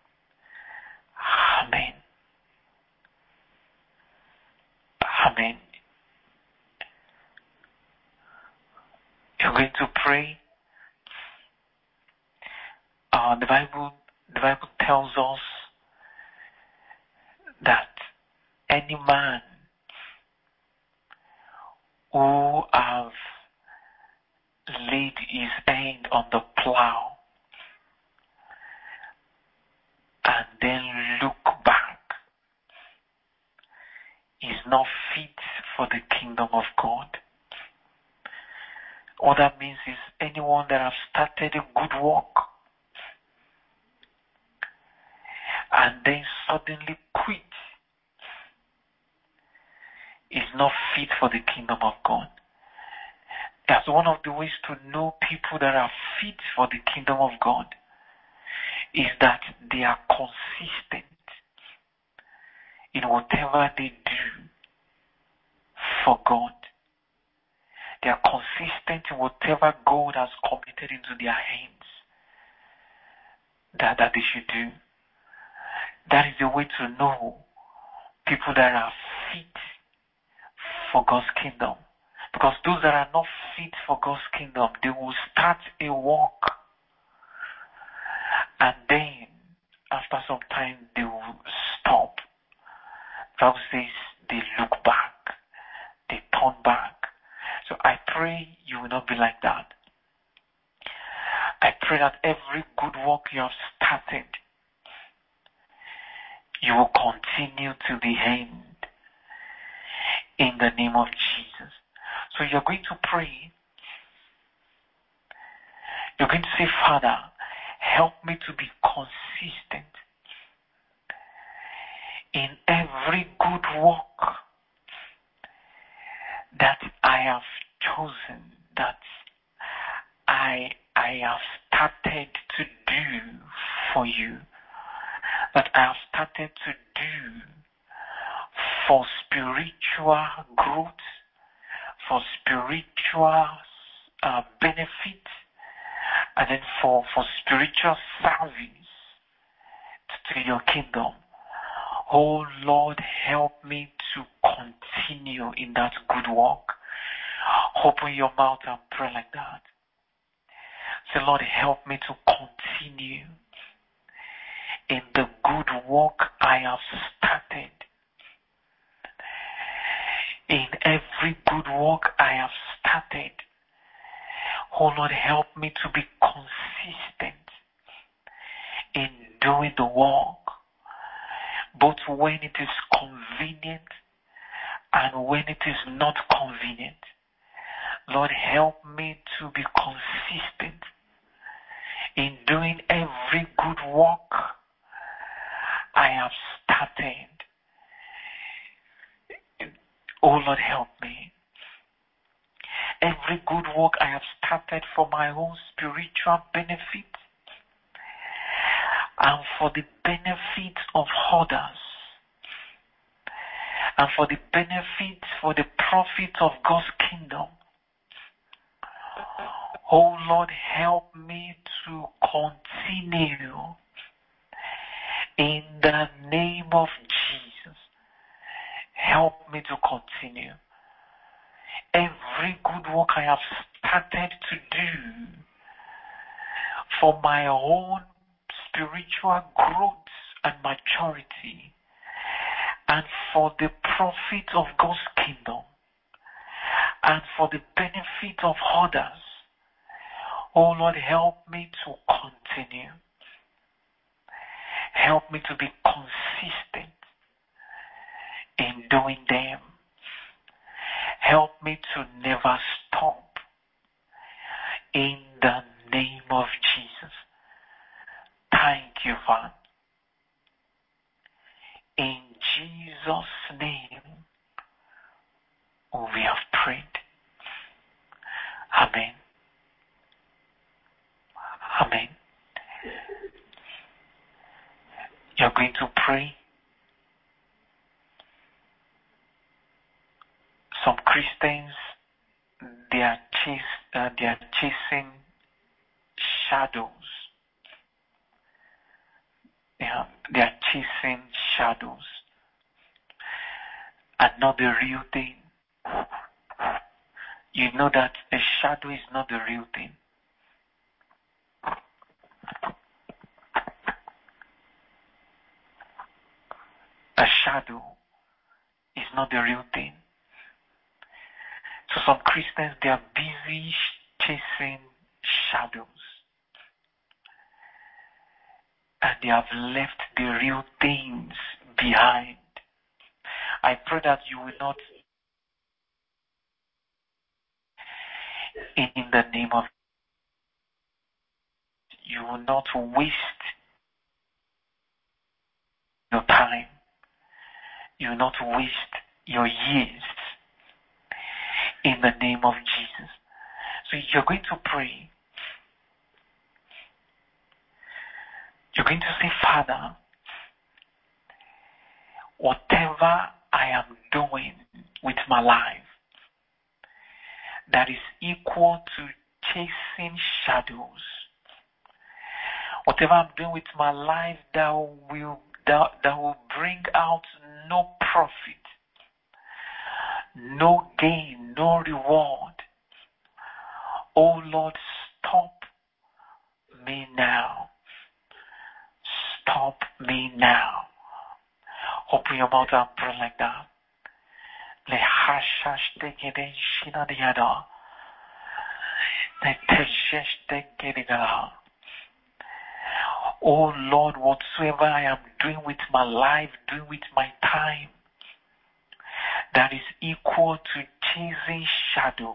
Amen. Amen. You're going to pray. The Bible tells us that any man who have laid his hand on the plow and then look back is not fit for the kingdom of God. What that means is anyone that has started a good work and then suddenly quit is not fit for the kingdom of God. That's one of the ways to know people that are fit for the kingdom of God is that they are consistent in whatever they do for God. They are consistent in whatever God has committed into their hands that they should do. That is the way to know people that are fit for God's kingdom. Because those that are not fit for God's kingdom, they will start a work and then after some time they will stop. The Bible says they look back, they turn back. So I pray you will not be like that. I pray that every good work you have started, you will continue to the end. in the name of Jesus. So you're going to pray. You're going to say, Father, help me to be consistent in every good work that I have chosen, that I have started to do for you, that I have started to do for spiritual growth, for spiritual benefit, and then for spiritual service to your kingdom. Oh Lord, help me to continue in that good work. Open your mouth and pray like that. Say, Lord, help me to continue in the good work I have started. In every good work I have started. Oh Lord, help me to be consistent in doing the work, both when it is convenient and when it is not convenient. Lord, help me to be consistent in doing every good work I have started. Oh Lord, help me. Every good work I have started for my own spiritual benefit and for the benefit of others, and for the benefit, for the profit of God's kingdom. Oh Lord, help me to continue in the name of Jesus. Help me to continue. Every good work I have started to do for my own spiritual growth and maturity, and for the profit of God's kingdom, and for the benefit of others. Oh Lord, help me to continue. Help me to be consistent in doing them. Help me to never stop in the name of Jesus. Thank you, Father. In Jesus' name, we have prayed. Amen. Amen. You're going to pray. Some Christians, they are chasing shadows. They are chasing shadows and not the real thing. You know that a shadow is not the real thing. A shadow is not the real thing. So some Christians, they are busy chasing shadows. And they have left the real things behind. I pray that you will not, in the name of, you will not waste your time. You will not waste your years in the name of Jesus. So you're going to pray. You're going to say, Father, whatever I am doing with my life that is equal to chasing shadows, whatever I'm doing with my life that will bring out no profit, no gain, no reward, oh Lord, stop me now. Stop me now. Open your mouth and pray like that. Oh Lord, whatsoever I am doing with my life, doing with my time, that is equal to chasing shadows,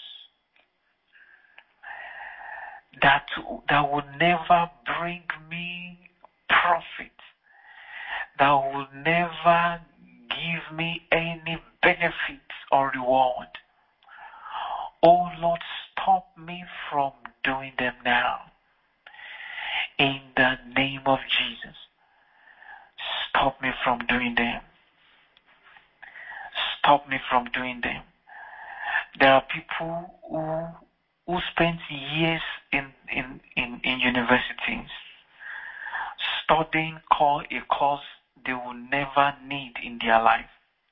that will never bring me profit, that will never give me any benefits or reward. Oh Lord, stop me from doing them now. In the name of Jesus, stop me from doing them. Stop me from doing them. There are people who spent years in universities studying a course they will never need in their life.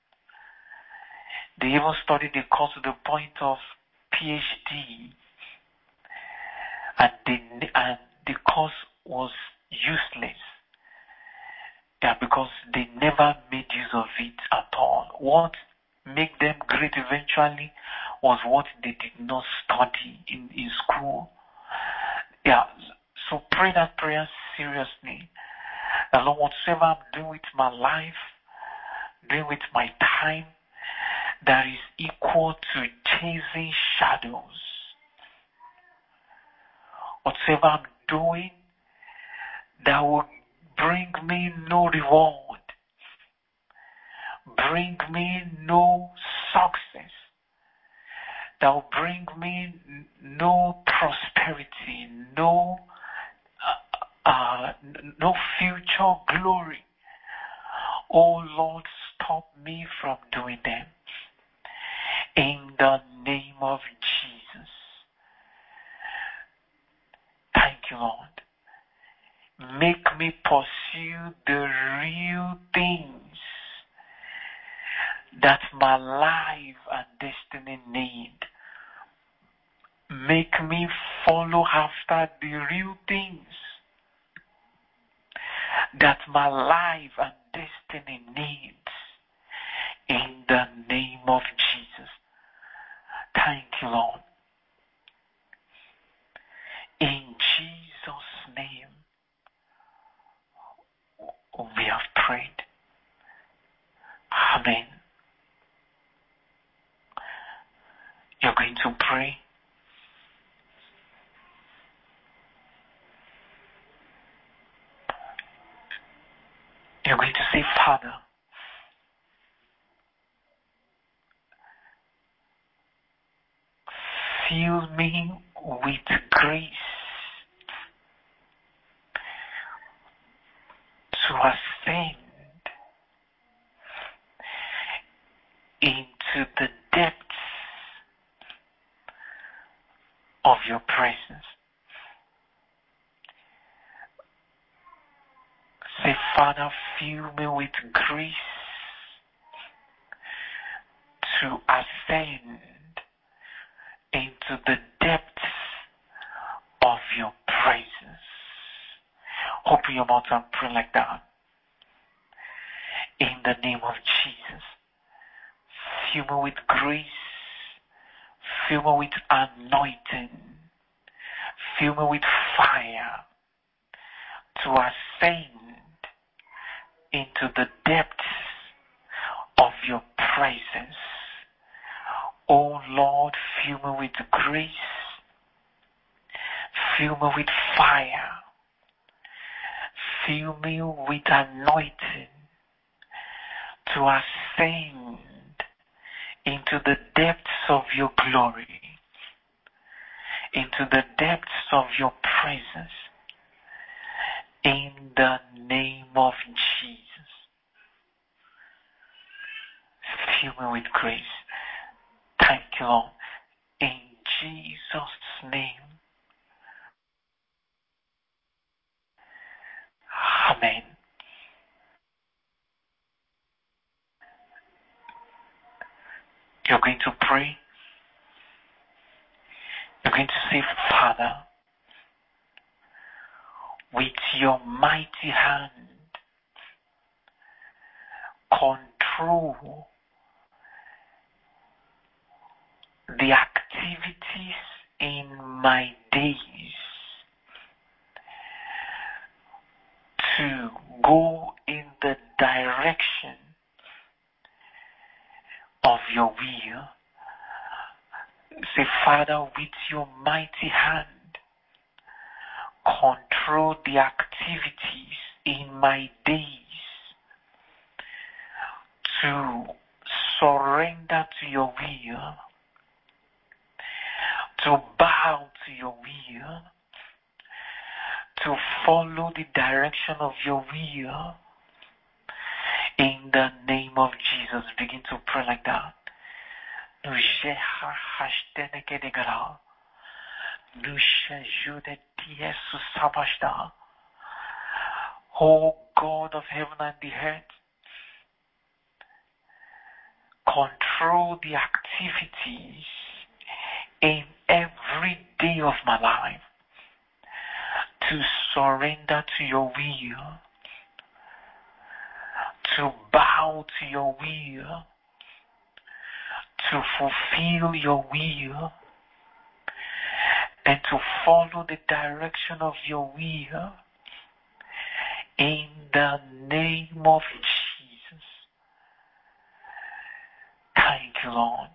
They even studied the course to the point of PhD, and the course was useless. Yeah, because they never made use of it at all. What made them great eventually was what they did not study in school. Yeah, so pray that prayer seriously. And Lord, whatsoever I'm doing with my life, doing with my time, that is equal to chasing shadows. Whatsoever I'm doing that will bring me no reward, bring me no success, that will bring me no prosperity, no future glory. Oh Lord, stop me from doing them. In the name of Jesus. Thank you, Lord. Make me pursue the real things that my life and destiny need. Make me follow after the real things that my life and destiny needs. In the name of Jesus. Thank you, Lord. In Jesus' name, we have prayed. Amen. You're going to pray. You're going to say, Father, fill me with grace to ascend into the depths of your presence. Say, Father, fill me with grace to ascend into the depths of your presence. Open your mouth and pray like that. In the name of Jesus. Fill me with grace. Fill me with anointing. Fill me with fire to ascend into the depths of your presence. Oh Lord, fill me with grace. Fill me with fire. Fill me with anointing to ascend into the depths of your glory, into the depths of your presence, in the name of Jesus. Fill me with grace. Thank you, Lord. In Jesus' name. Amen. You're going to pray. You're going to say, Father, with your mighty hand, control the activities in my days to go in the direction your will. Say, Father, with your mighty hand, control the activities in my days to surrender to your will, to bow to your will, to follow the direction of your will. In the name of Jesus, begin to pray like that. O God of heaven and the earth, control the activities in every day of my life to surrender to your will, to bow to your will, to fulfill your will, and to follow the direction of your will. In the name of Jesus. Thank you, Lord.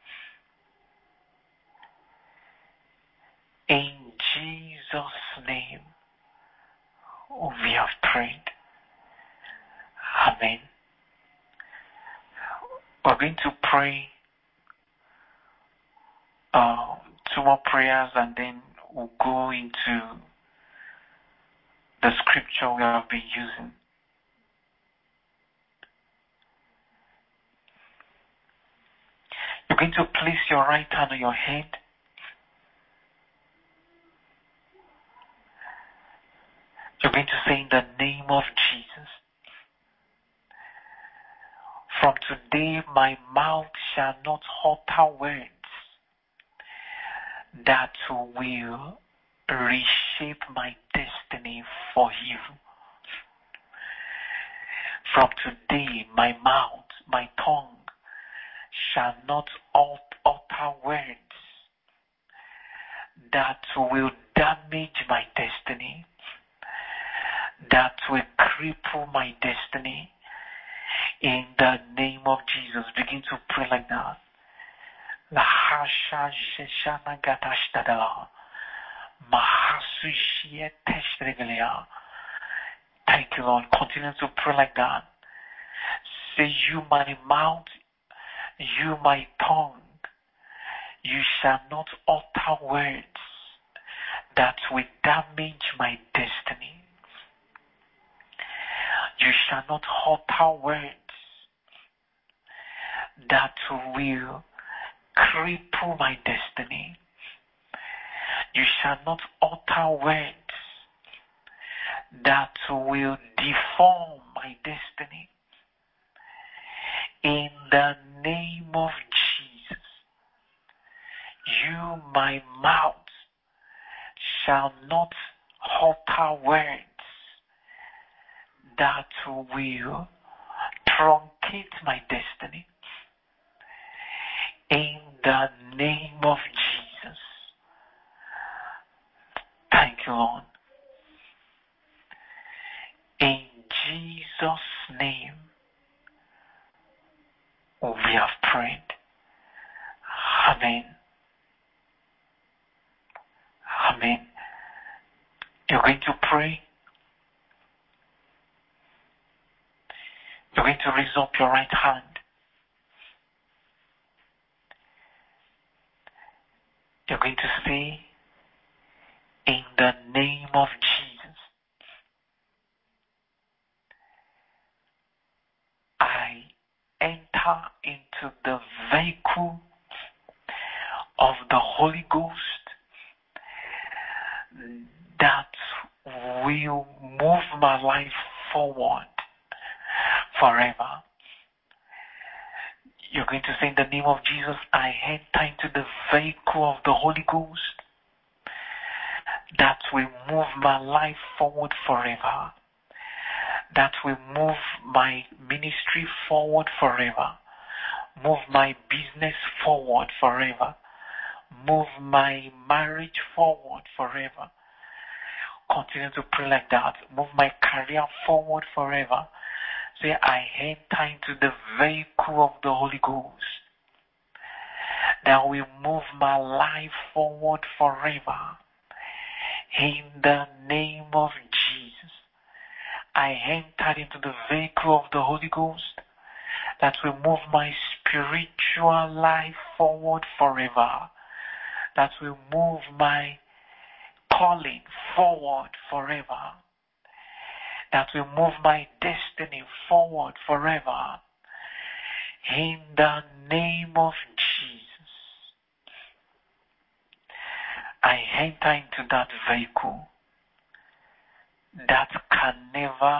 In Jesus' name, we have prayed. Amen. We're going to pray 2 more prayers, and then we'll go into the scripture we have been using. You're going to place your right hand on your head. You're going to say, in the name of Jesus, from today my mouth shall not utter words that will reshape my destiny for evil. From today my mouth, my tongue, shall not utter words that will damage my destiny, that will cripple my destiny. In the name of Jesus, begin to pray like that. Thank you, Lord. Continue to pray like that. Say, you my mouth, you my tongue, you shall not utter words that will damage my destiny. You shall not utter words that will cripple my destiny. You shall not utter words that will deform my destiny. In the name of Jesus, you, my mouth, shall not utter words that will truncate my destiny. In the name of Jesus. Thank you, Lord. In Jesus' name, we have prayed. Amen. Amen. You're going to pray. You're going to raise up your right hand. You're going to say, in the name of Jesus, I enter into the vehicle of the Holy Ghost that will move my life forward forever. You're going to say, in the name of Jesus, I enter into the vehicle of the Holy Ghost that will move my life forward forever, that will move my ministry forward forever, move my business forward forever, move my marriage forward forever. Continue to pray like that. Move my career forward forever. Say, I enter into the vehicle of the Holy Ghost that will move my life forward forever. In the name of Jesus, I entered into the vehicle of the Holy Ghost that will move my spiritual life forward forever, that will move my calling forward forever, that will move my destiny forward forever. In the name of Jesus, I enter into that vehicle that can never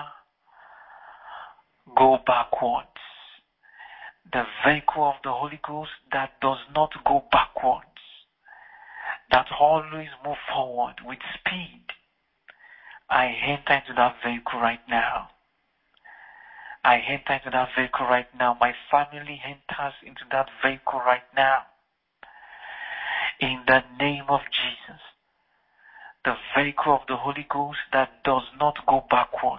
go backwards. The vehicle of the Holy Ghost that does not go backwards, that always moves forward with speed. I enter into that vehicle right now. I enter into that vehicle right now. My family enters into that vehicle right now. In the name of Jesus, the vehicle of the Holy Ghost that does not go backwards,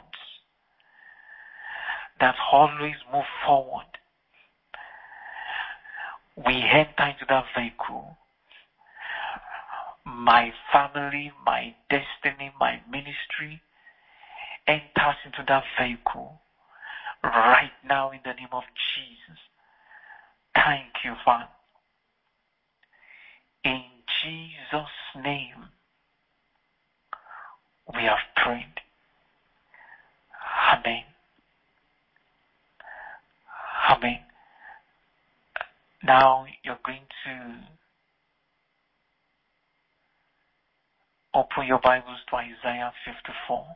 that always moves forward. We enter into that vehicle. My family, my destiny, my ministry enters into that vehicle right now in the name of Jesus. Thank you, Father. In Jesus' name, we have prayed. Amen. Amen. Now you're going to open your Bibles to Isaiah 54.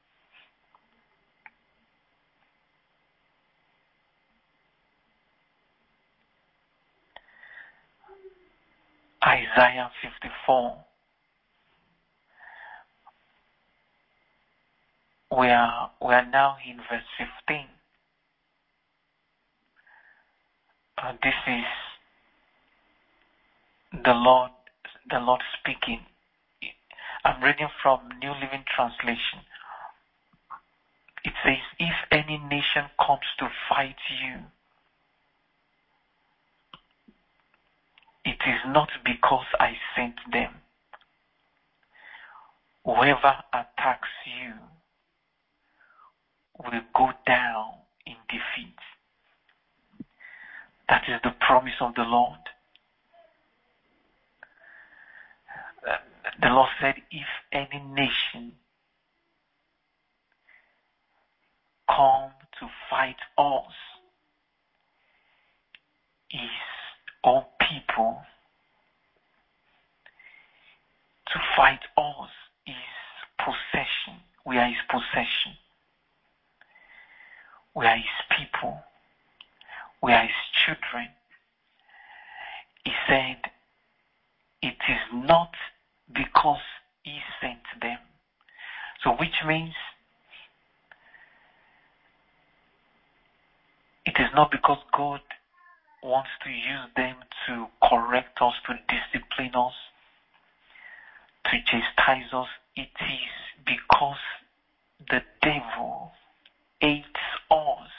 Isaiah 54. We are now in verse 15. This is the Lord speaking. I'm reading from New Living Translation. It says, if any nation comes to fight you, it is not because I sent them. Whoever attacks you will go down in defeat. That is the promise of the Lord. The Lord said, if any nation come to fight us, his own people, to fight us, his possession. We are his possession. We are his people. We are his children. He said, it is not because he sent them. So which means it is not because God wants to use them to correct us, to discipline us, to chastise us. It is because the devil hates us.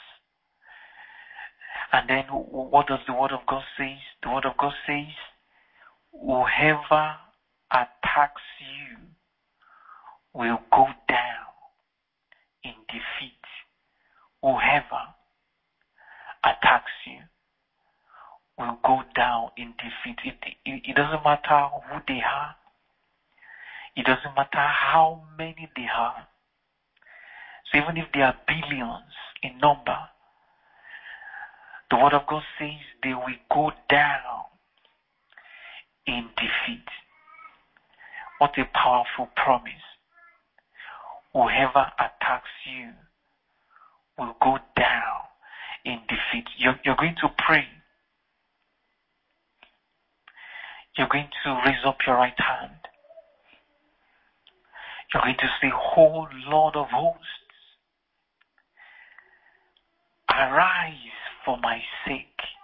And then what does the Word of God say? The Word of God says, whoever attacks you will go down in defeat. Whoever attacks you will go down in defeat. It doesn't matter who they are. It doesn't matter how many they are. So even if they are billions in number, the Word of God says they will go down in defeat. What a powerful promise. Whoever attacks you will go down in defeat. You're going to pray. You're going to raise up your right hand. You're going to say, oh Lord of hosts, arise for my sake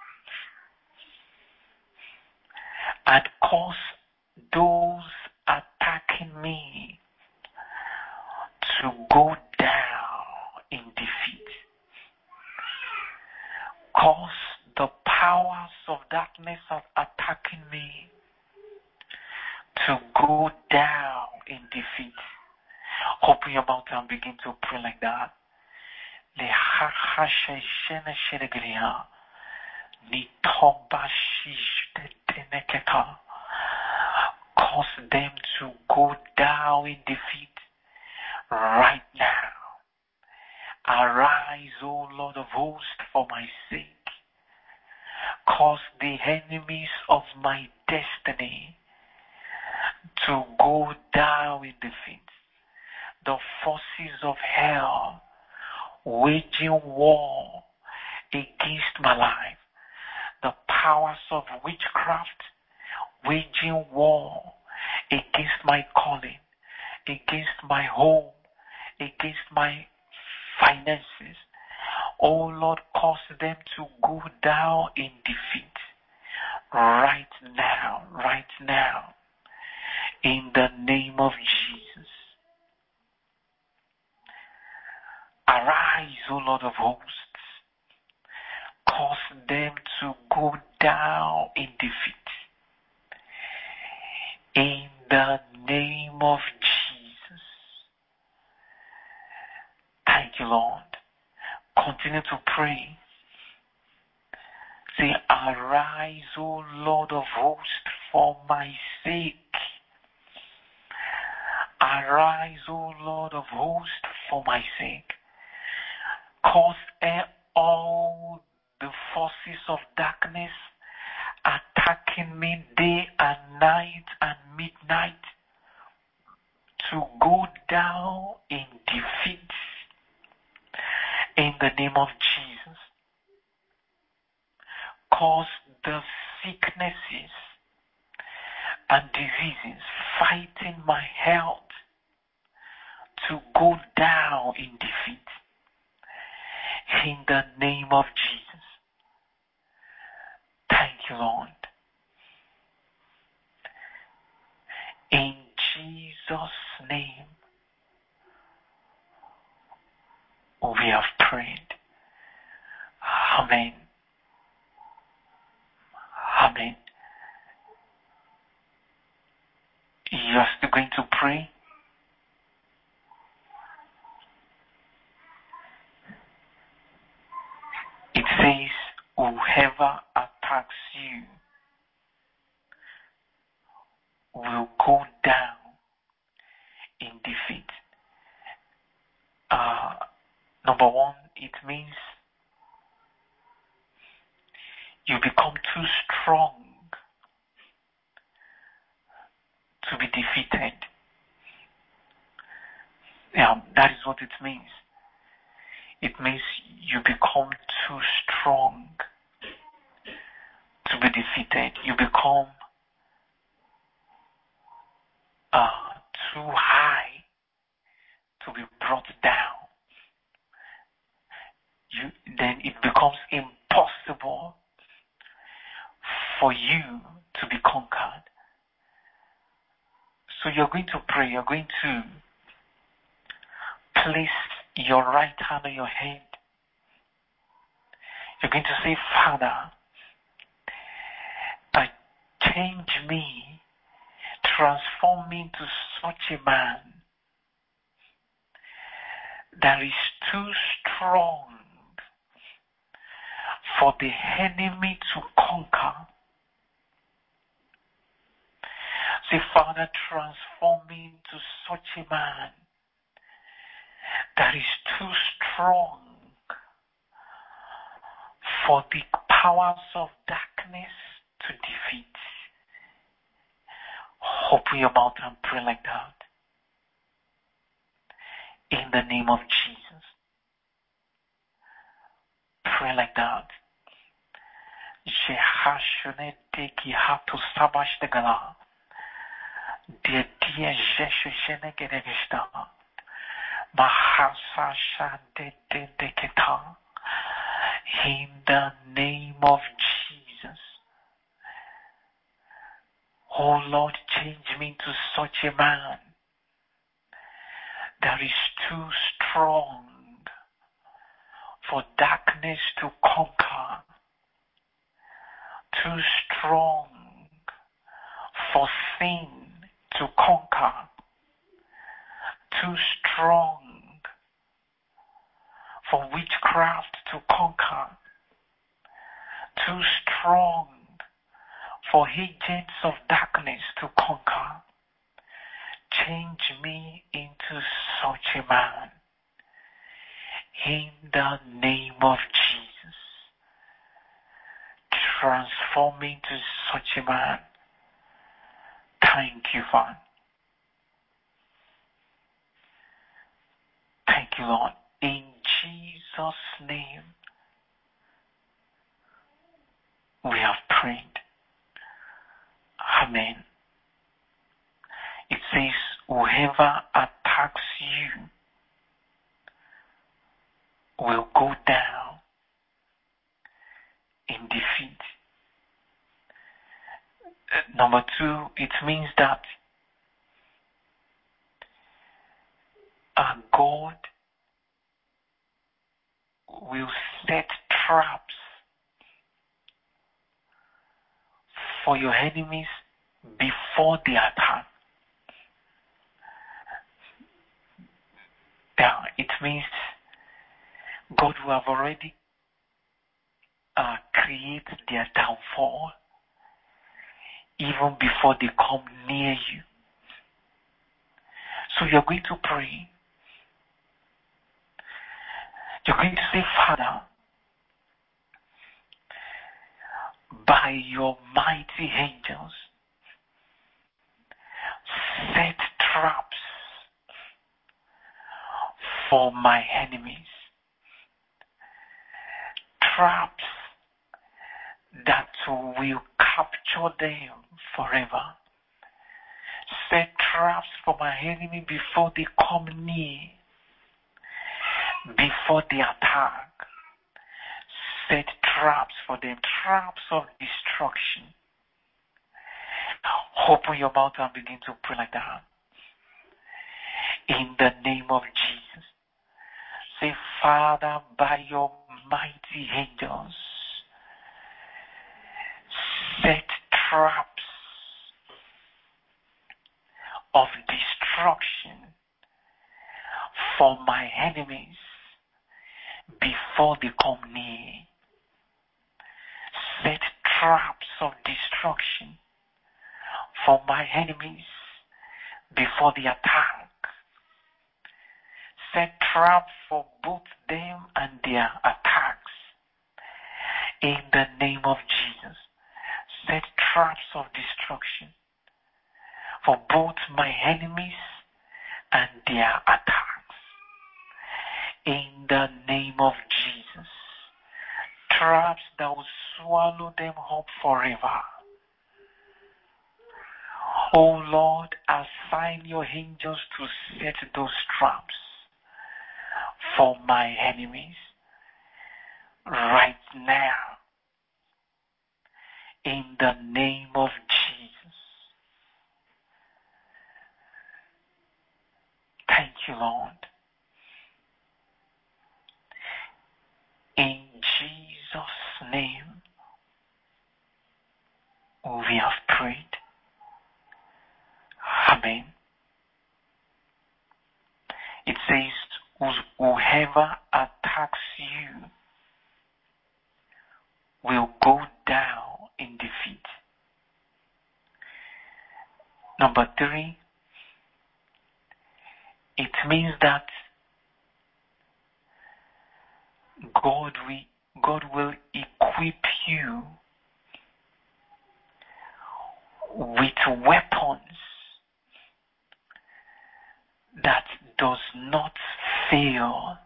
and cause those attacking me to go down in defeat. Cause the powers of darkness attacking attacking me to go down in defeat. Open your mouth and begin to pray like that. Cause them to go down in defeat right now. Arise, O Lord of hosts, for my sake. Cause the enemies of my destiny to go down in defeat. The forces of hell waging war against my life. The powers of witchcraft waging war against my calling, against my home, against my finances. Oh Lord, cause them to go down in defeat right now, in the name of Jesus. Arise, O Lord of hosts, cause them to go down in defeat, in the name of Jesus. Thank you, Lord. Continue to pray. Say, arise, O Lord of hosts, for my sake. Arise, O Lord of hosts, for my sake. Cause all the forces of darkness attacking me day and night and midnight to go down in defeat in the name of Jesus. Cause the sicknesses and diseases fighting my health to go down in defeat in the name of Jesus. Thank you, Lord. In Jesus' name, we have prayed. Amen. Amen. You are still going to pray? It says, whoever attacks you will go down in defeat. Number one, it means you become too strong to be defeated. That is what it means. It means you become too strong to be defeated. You become too high to be brought down. Then it becomes impossible for you to be conquered. So you're going to pray. You're going to place your right hand on your head. You're going to say, Father, change me, transform me into such a man that is too strong for the enemy to conquer. Say, Father, transform me into such a man that is too strong for the powers of darkness to defeat. Open your mouth and pray like that. In the name of Jesus. Pray like that. Jehashune deki hatu sabash de gala. De dia jeshu jene gedegishta. Mahasa sha de kita. In the name of Jesus. Oh Lord, change me into such a man that is too strong for darkness to conquer, too strong for sin to conquer, too strong for witchcraft to conquer, too strong for agents of darkness to conquer. Change me into such a man. In the name of Jesus. Transform me into such a man. Thank you, Father. Thank you, Lord. In Jesus' name, we have prayed. Amen. It says, whoever attacks you will go down in defeat. Number two, it means that God will set traps for your enemies before the attack. Yeah, it means God will have already created their downfall even before they come near you. So you're going to pray. You're going to say, Father, by your mighty angels, set traps for my enemies. Traps that will capture them forever. Set traps for my enemy before they come near, before the attack. Set traps for them, traps of destruction. Open your mouth and begin to pray like that. In the name of Jesus. Say, Father, by your mighty angels, set traps of destruction for my enemies before they come near. Set traps of destruction for my enemies before the attack. Set traps for both them and their attacks. In the name of Jesus. Set traps of destruction for both my enemies and their attacks. In the name of Jesus. Traps that will swallow them up forever. Oh Lord, assign your angels to set those traps for my enemies right now. In the name of Jesus. Thank you, Lord. In Jesus' name, we have prayed. Amen. It says, whoever attacks you will go down in defeat. Number 3, it means that God will equip you with weapons that does not fail.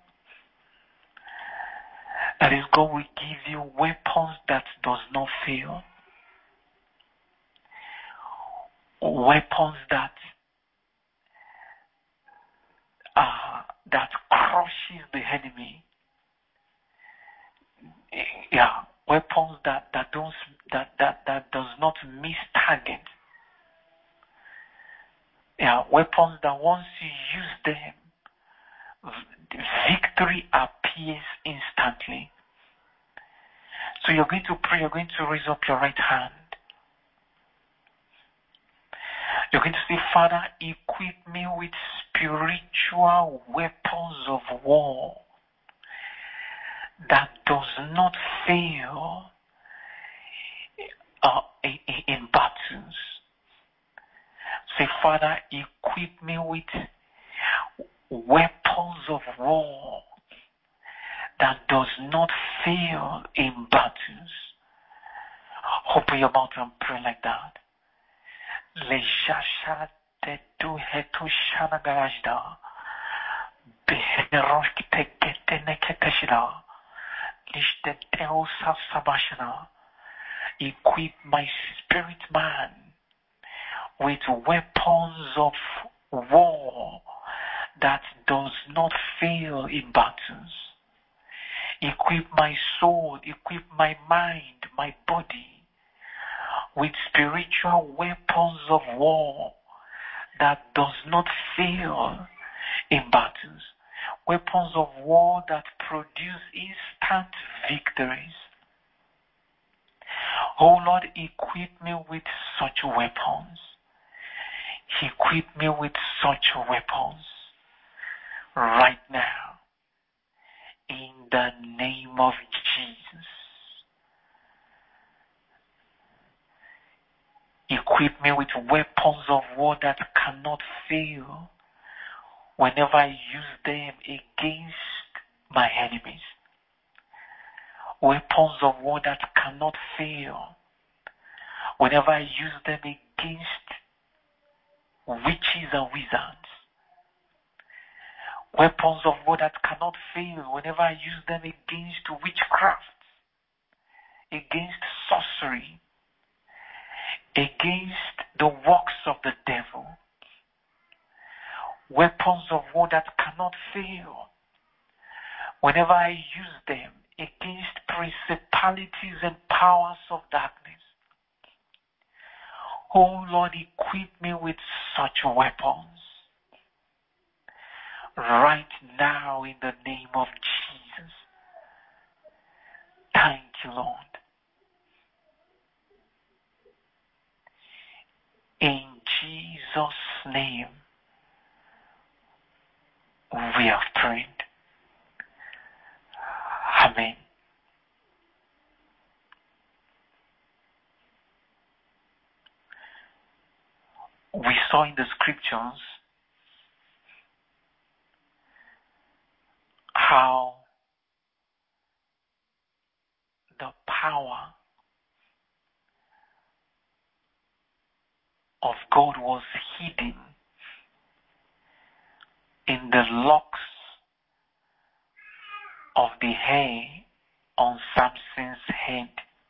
That is, God will give you weapons that does not fail. Weapons that crushes the enemy. Yeah, weapons that does not miss target. Yeah, weapons that once you use them, victory appears instantly. So you're going to pray, you're going to raise up your right hand. You're going to say, Father, equip me with spiritual weapons of war that does not fail in battles. Say, Father, equip me with weapons of war that does not fail in battles. Open your mouth and pray like that. Lejasha tetu hetu shana garajda. Beherosh tekete neketeshida. Lishte teo sabashana. Equip my spirit man with weapons of war that does not fail in battles. Equip my soul, equip my mind, my body with spiritual weapons of war that does not fail in battles. Weapons of war that produce instant victories. Oh Lord, equip me with such weapons. Equip me with such weapons right now. In the name of Jesus. Equip me with weapons of war that cannot fail whenever I use them against my enemies. Weapons of war that cannot fail whenever I use them against witches and wizards. Weapons of war that cannot fail whenever I use them against witchcraft, against sorcery, against the works of the devil. Weapons of war that cannot fail whenever I use them against principalities and powers of darkness. Oh Lord, equip me with such weapons right now in the name of Jesus. Thank you, Lord. In Jesus' name, we have prayed. Amen. We saw in the scriptures how the power of God was hidden in the locks of the hair on Samson's head.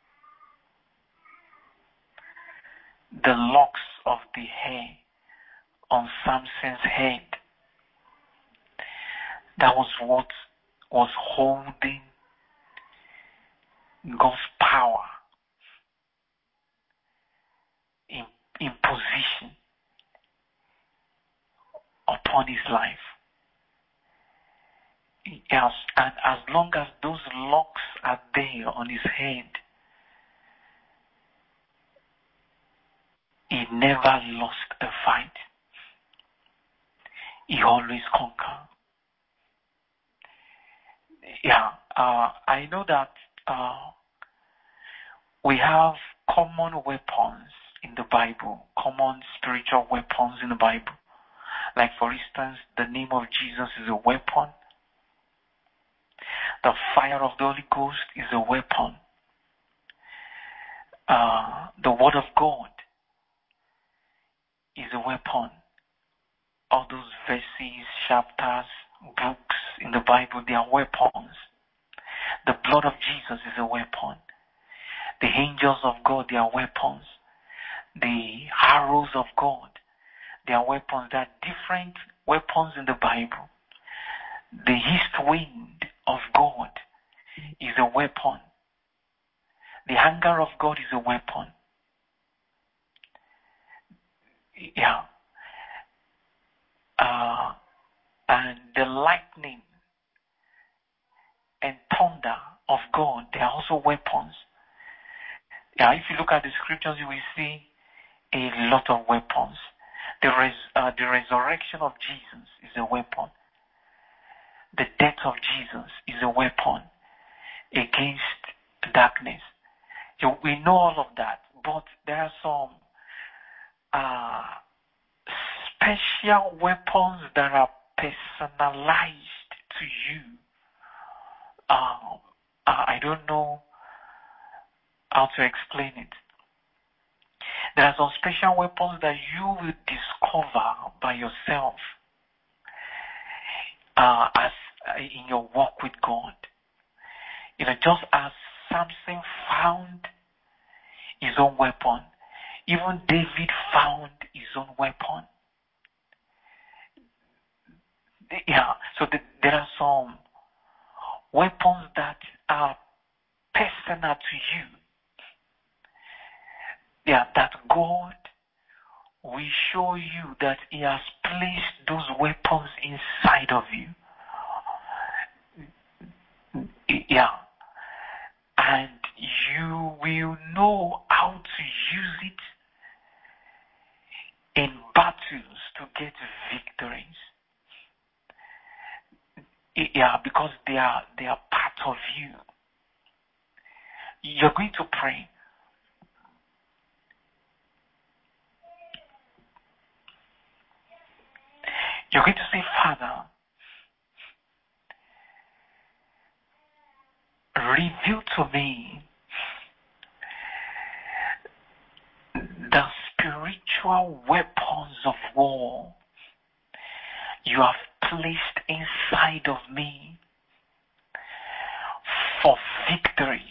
The locks of the hair on Samson's head. That was what was holding God's power in position upon his life. Yes, and as long as those locks are there on his head, he never lost a fight. He always conquered. Yeah, I know that we have common weapons in the Bible, common spiritual weapons in the Bible. Like, for instance, the name of Jesus is a weapon. The fire of the Holy Ghost is a weapon. The Word of God is a weapon. All those verses, chapters, books in the Bible, they are weapons. The blood of Jesus is a weapon. The angels of God, they are weapons. The arrows of God, they are weapons. There are different weapons in the Bible. The east wind of God is a weapon. The anger of God is a weapon. Yeah. And the lightning and thunder of God, they are also weapons. Yeah, if you look at the scriptures, you will see a lot of weapons. The resurrection of Jesus is a weapon. The death of Jesus is a weapon against darkness. So we know all of that, but there are some special weapons that are personalized to you. I don't know how to explain it. There are some special weapons that you will discover by yourself as in your walk with God. Just as Samson found his own weapon, even David found his own weapon. So there are some weapons that are personal to you. That God will show you that He has placed those weapons inside of you. And you will know how to use it in battles to get victories. Because they are part of you. You're going to pray. You're going to say, Father, reveal to me the spiritual weapons of war you have placed inside of me for victories.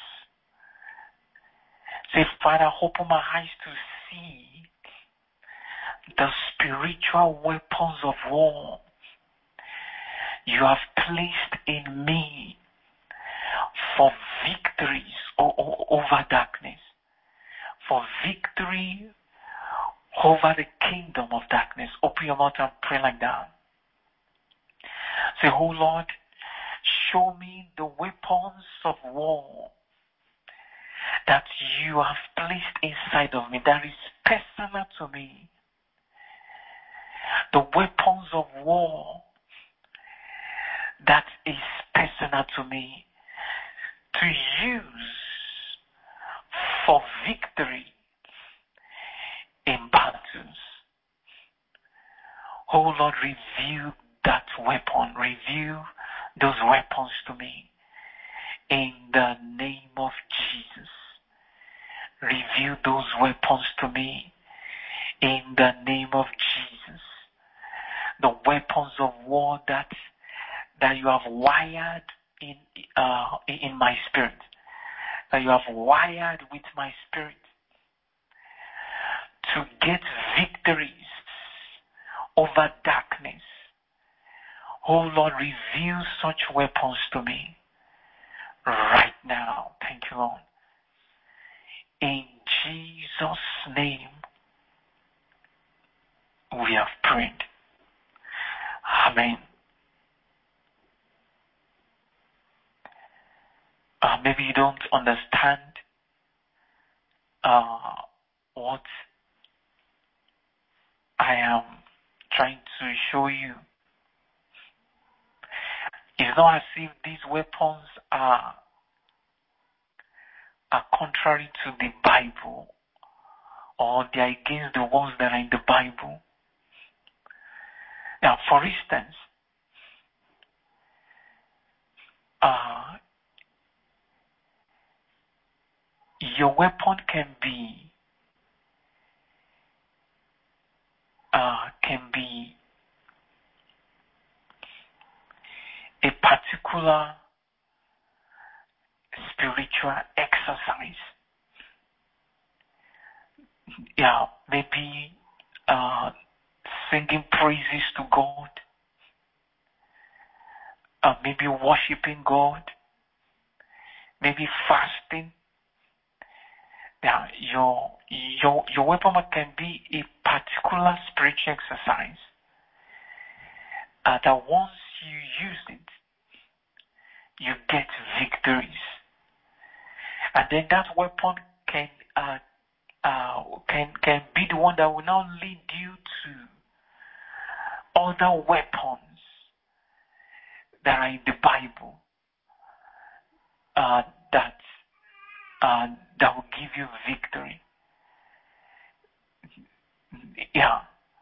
Say, Father, open my eyes to see the spiritual weapons of war you have placed in me for victories over darkness, for victory over the kingdom of darkness. Open your mouth and pray like that. Say, oh Lord, show me the weapons of war that you have placed inside of me, that is personal to me. The weapons of war that is personal to me, to use for victory in battles. Oh Lord, reveal that weapon, reveal those weapons to me in the name of Jesus. Reveal those weapons to me in the name of Jesus. The weapons of war that you have wired in my spirit, that you have wired with my spirit to get victories over darkness. Oh Lord, reveal such weapons to me right now. Thank you, Lord. In Jesus' name, we have prayed. Amen. Maybe you don't understand what I am trying to show you. It's not as if these weapons are contrary to the Bible, or they are against the ones that are in the Bible. Now, for instance, your weapon can be a particular spiritual exercise. Maybe singing praises to God, maybe worshiping God, maybe fasting. Your weapon can be a particular spiritual exercise that once you use it, you get victories. And then that weapon can be the one that will now lead you to other weapons that are in the Bible that will give you victory. Yeah.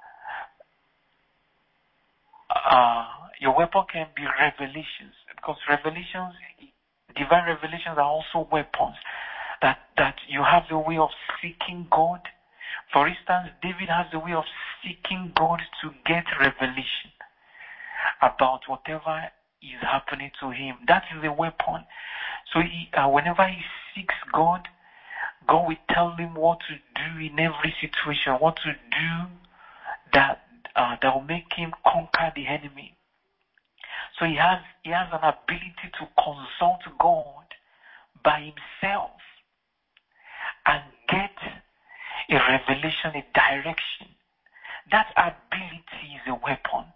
Your weapon can be revelations, because divine revelations are also weapons that you have the way of seeking God. For instance, David has the way of seeking God to get revelation about whatever is happening to him. That is a weapon. So whenever he seeks God, God will tell him what to do in every situation, what to do that will make him conquer the enemy. So he has an ability to consult God by himself and get a revelation, a direction. That ability is a weapon.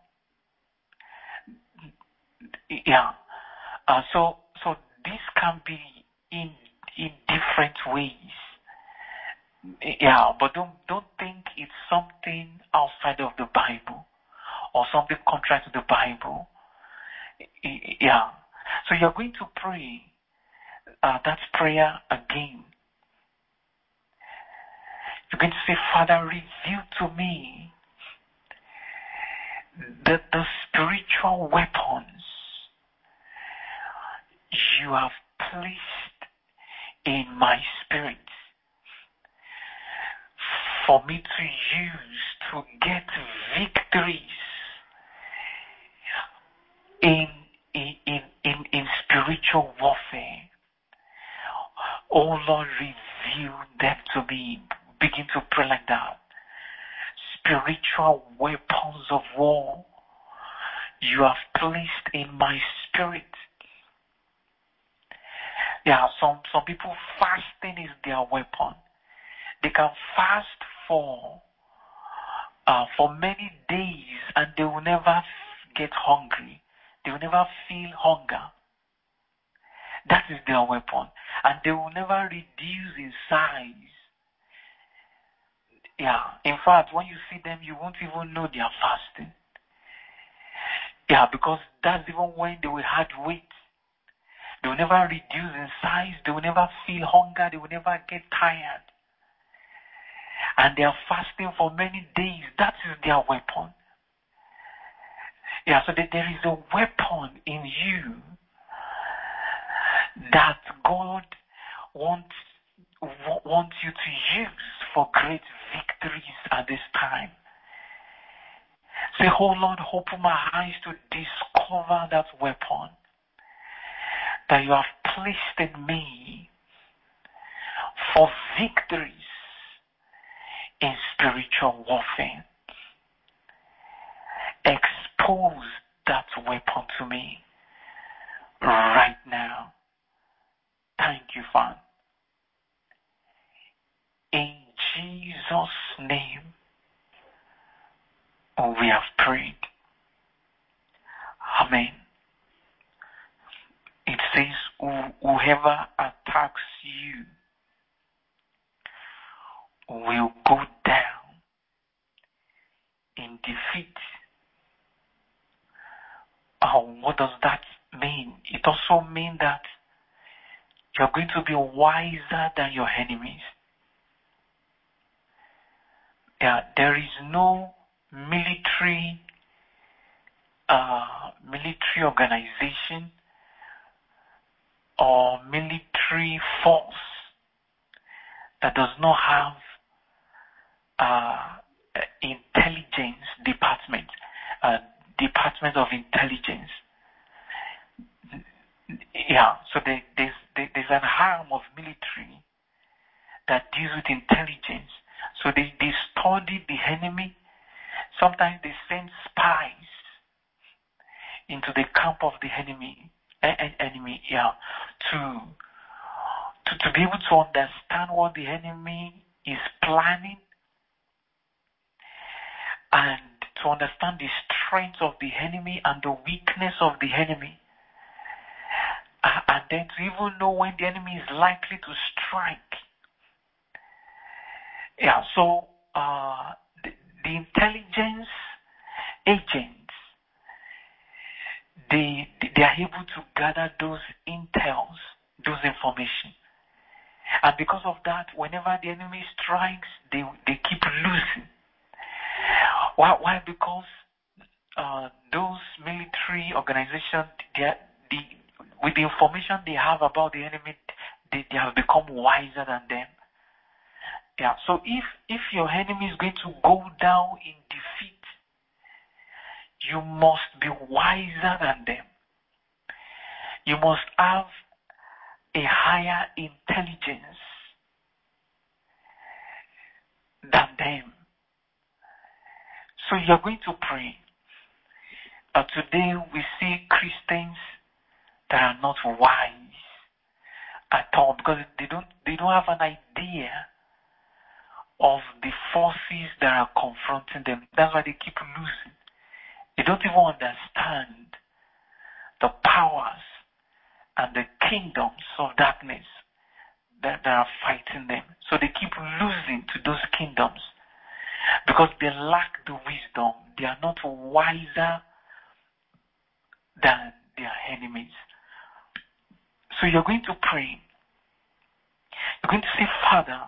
Yeah. So this can be in different ways. Yeah, but don't think it's something outside of the Bible or something contrary to the Bible. Yeah. So you're going to pray that prayer again. You're going to say, Father, reveal to me the spiritual weapons you have placed in my spirit for me to use to get victories in spiritual warfare. Oh Lord, reveal them to me. Begin to pray like that. Spiritual weapons of war you have placed in my spirit. Yeah, some people, fasting is their weapon. They can fast for many days and they will never get hungry. They will never feel hunger. That is their weapon. And they will never reduce in size. Yeah, in fact, when you see them, you won't even know they are fasting. Yeah, because that's even when they will add weight. They will never reduce in size. They will never feel hunger. They will never get tired. And they are fasting for many days. That is their weapon. Yeah, so there is a weapon in you that God wants you to use for great victories at this time. Say, oh Lord, open my eyes to discover that weapon that you have placed in me for victories in spiritual warfare. Expose that weapon to me right now. Thank you, Father. In Jesus' name, we have prayed. Amen. It says, whoever attacks you will go down in defeat. What does that mean? It also means that you're going to be wiser than your enemies. Yeah, there is no military organization or military force that does not have intelligence department of intelligence. Yeah, so there's an arm of military that deals with intelligence. So they study the enemy. Sometimes they send spies into the camp of the enemy, to be able to understand what the enemy is planning and to understand the strength of the enemy and the weakness of the enemy. And then to even know when the enemy is likely to strike. Yeah, so the intelligence agents they are able to gather those intels, those information. And because of that, whenever the enemy strikes, they keep losing. Why? Because those military organizations, with the information they have about the enemy, they have become wiser than them. Yeah. So if your enemy is going to go down in defeat, you must be wiser than them. You must have a higher intelligence than them. So you're going to pray. Today we see Christians that are not wise at all because they don't have an idea of the forces that are confronting them. That's why they keep losing. They don't even understand the powers and the kingdoms of darkness that are fighting them. So they keep losing to those kingdoms because they lack the wisdom. They are not wiser than their enemies. So you're going to pray. You're going to say, Father,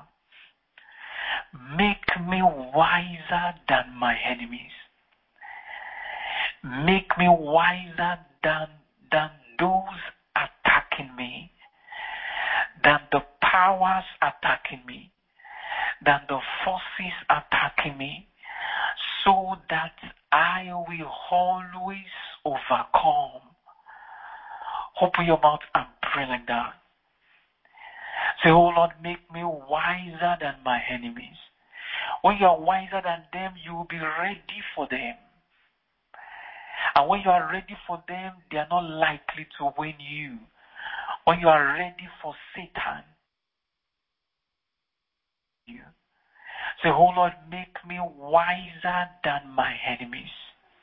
make me wiser than my enemies. Make me wiser than those attacking me, than the powers attacking me, than the forces attacking me, so that I will always overcome. Open your mouth and pray like that. Say, oh Lord, make me wiser than my enemies. When you are wiser than them, you will be ready for them. And when you are ready for them, they are not likely to win you. When you are ready for Satan, you say, oh Lord, make me wiser than my enemies,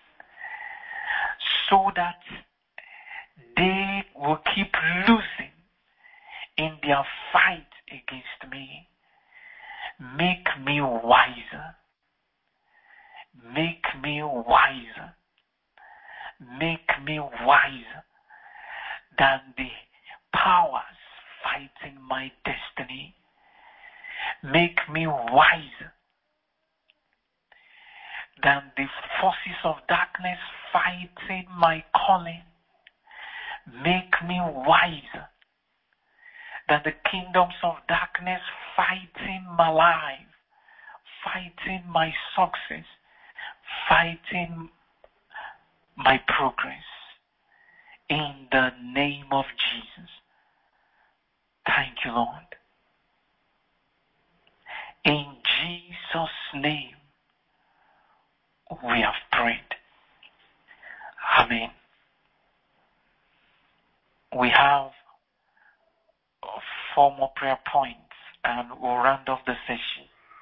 so that they will keep losing in their fight against me. Make me wiser. Make me wiser. Make me wiser than the powers fighting my destiny. Make me wiser than the forces of darkness fighting my calling. Make me wiser than the kingdoms of darkness fighting my life, fighting my success, fighting my progress. In the name of Jesus. Thank you, Lord. In Jesus' name, we have prayed. Amen. We have 4 more prayer points and we'll round off the session.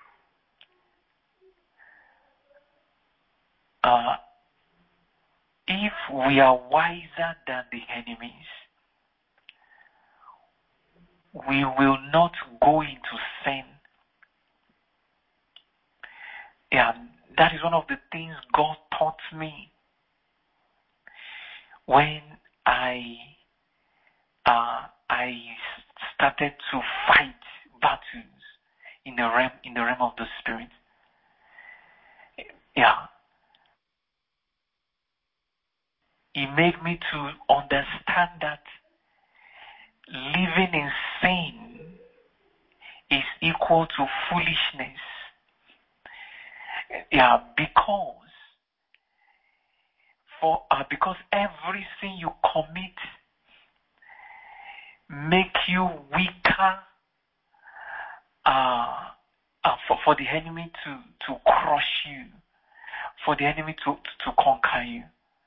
If we are wiser than the enemies, we will not go into sin. Yeah, that is one of the things God taught me when I started to fight battles in the realm of the spirit. Yeah. It made me to understand that living in sin is equal to foolishness. Yeah, because every sin you commit make you weaker for the enemy to crush you, for the enemy to conquer you.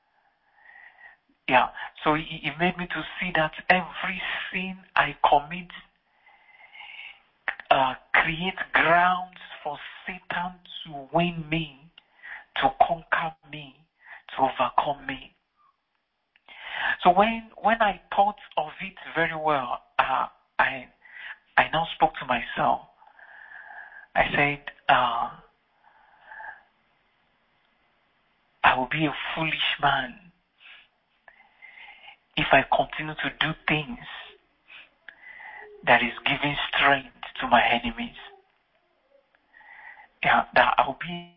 Yeah, so it made me to see that every sin I commit create grounds for Satan to win me, to conquer me, to overcome me. So when I thought of it very well, I now spoke to myself. I said, I will be a foolish man I continue to do things that is giving strength to my enemies, that I'll be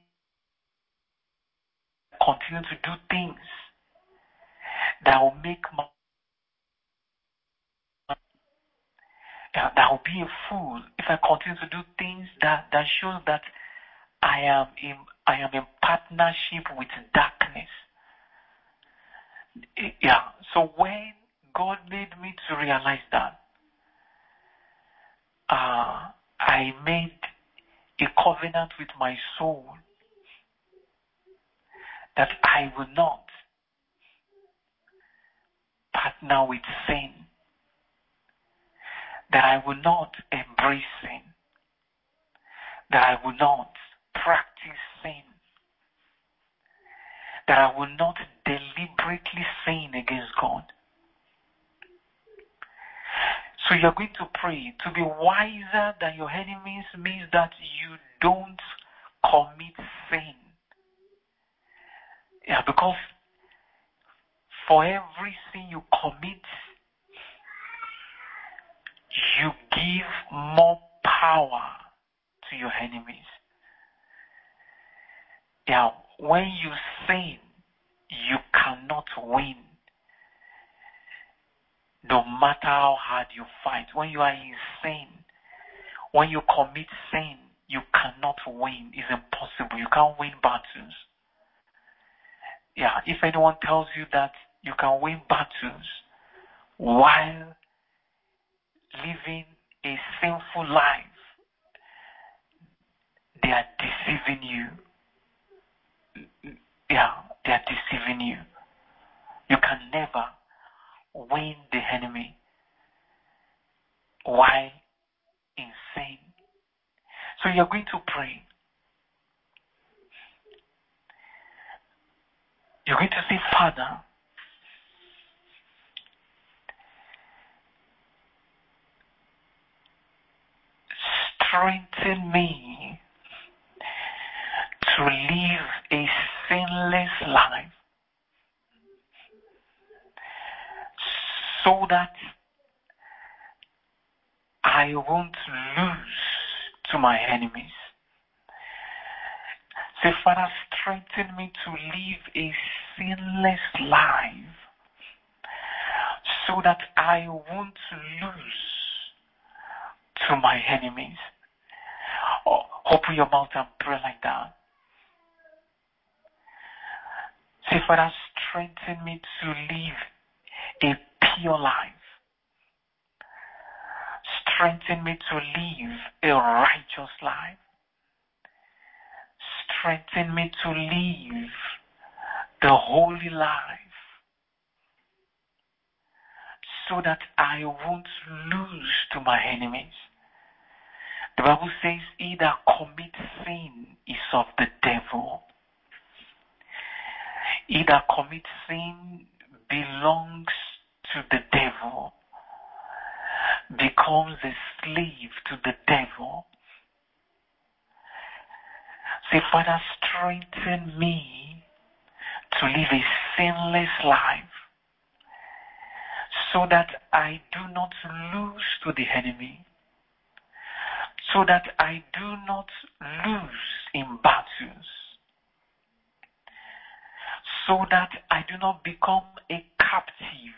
continue to do things that will make my that will be a fool if I continue to do things that shows that I am in partnership with darkness. So when God made me to realize that, I made a covenant with my soul that I will not partner with sin, that I will not embrace sin, that I will not practice sin, that I will not deliberately sin against God. So you're going to pray. To be wiser than your enemies means that you don't commit sin. Because for every sin you commit, you give more power to your enemies. When you sin, you cannot win. No matter how hard you fight, when you are in sin, when you commit sin, you cannot win. It's impossible. You can't win battles. If anyone tells you that you can win battles while living a sinful life, they are deceiving you. They are deceiving you. You can never win the enemy while in sin. So you're going to pray. You're going to say, Father, strengthen me to live a sinless life so that I won't lose to my enemies. Say, Father, strengthen me to live a sinless life so that I won't lose to my enemies. Open your mouth and pray like that. Say, Father, strengthen me to live a pure life. Strengthen me to live a righteous life. Strengthen me to live the holy life so that I won't lose to my enemies. The Bible says, he that commits sin is of the devil. He that commits sin belongs to the devil, becomes a slave to the devil. Say, Father, strengthen me to live a sinless life so that I do not lose to the enemy, so that I do not lose in battles, so that I do not become a captive,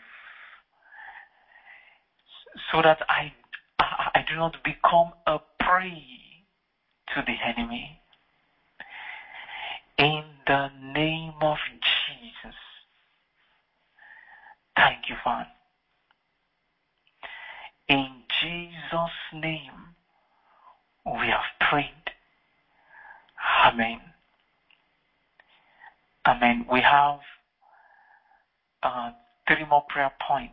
so that I do not become a prey to the enemy. In the name of Jesus. Thank you, Father. In Jesus' name, we have prayed. Amen. Amen. We have 3 more prayer points.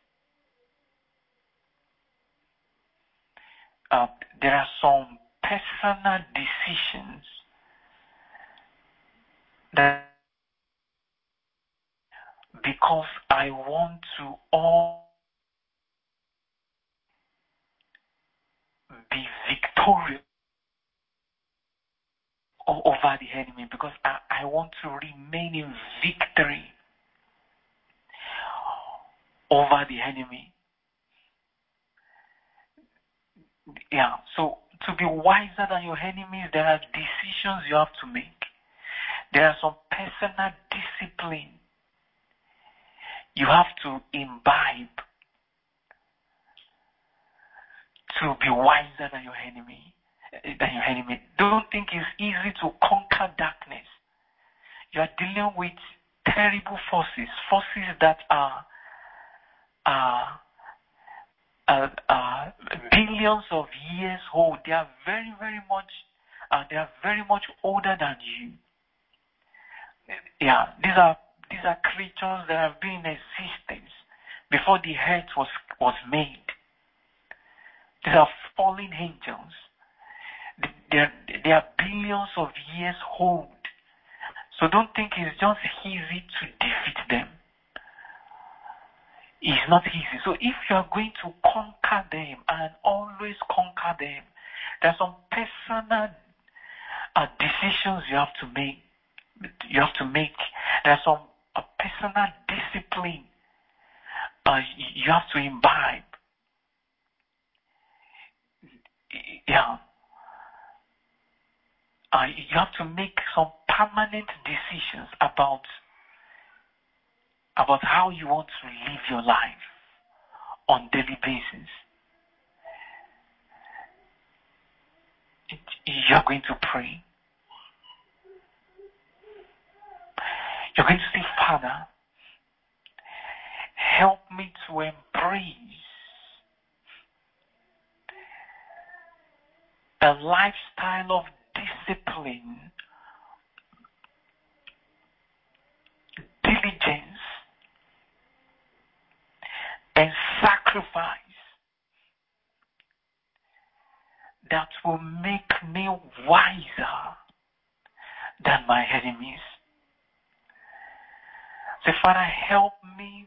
There are some personal decisions that, because I want to all be victorious over the enemy, because I want to remain in victory. over the enemy. Yeah, so to be wiser than your enemies, there are decisions you have to make. There are some personal discipline you have to imbibe to be wiser than your enemy. Don't think it's easy to conquer darkness. You are dealing with terrible forces that are billions of years old. They are very much older than you. Yeah, these are creatures that have been in existence before the earth was made. These are fallen angels. They are billions of years old. So don't think it's just easy to defeat them. It's not easy. So if you are going to conquer them and always conquer them, there are some personal decisions you have to make. There are some personal discipline you have to imbibe. Yeah. You have to make some permanent decisions about how you want to live your life on daily basis. You're going to pray. You're going to say, Father, help me to embrace a lifestyle of discipline, diligence, and sacrifice that will make me wiser than my enemies. So, Father, help me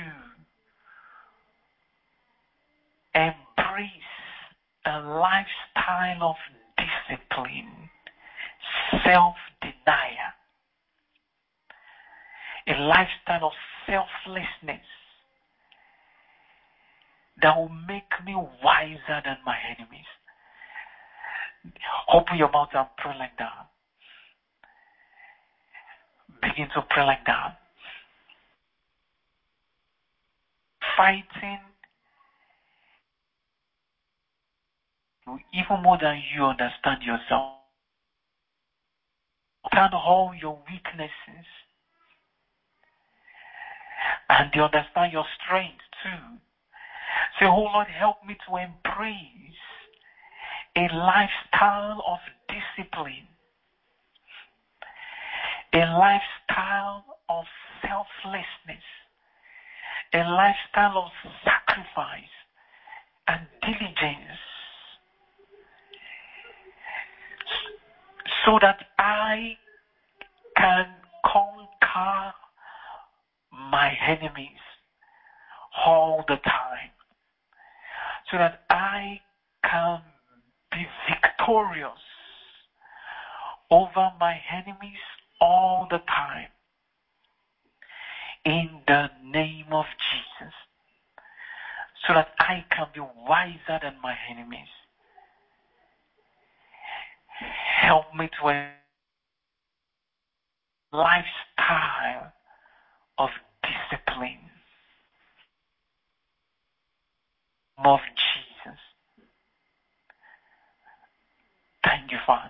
to embrace a lifestyle of discipline, self-denial, a lifestyle of selflessness that will make me wiser than my enemies. Open your mouth and pray like that. Begin to pray like that. Fighting even more than you understand yourself. Understand all your weaknesses. And they understand your strength too. Say, oh Lord, help me to embrace a lifestyle of discipline, a lifestyle of selflessness, a lifestyle of sacrifice and diligence, so that I can conquer my enemies all the time, so that I can be victorious over my enemies all the time. In the name of Jesus, so that I can be wiser than my enemies. Help me to a lifestyle of discipline. Of Jesus. Thank you, Father.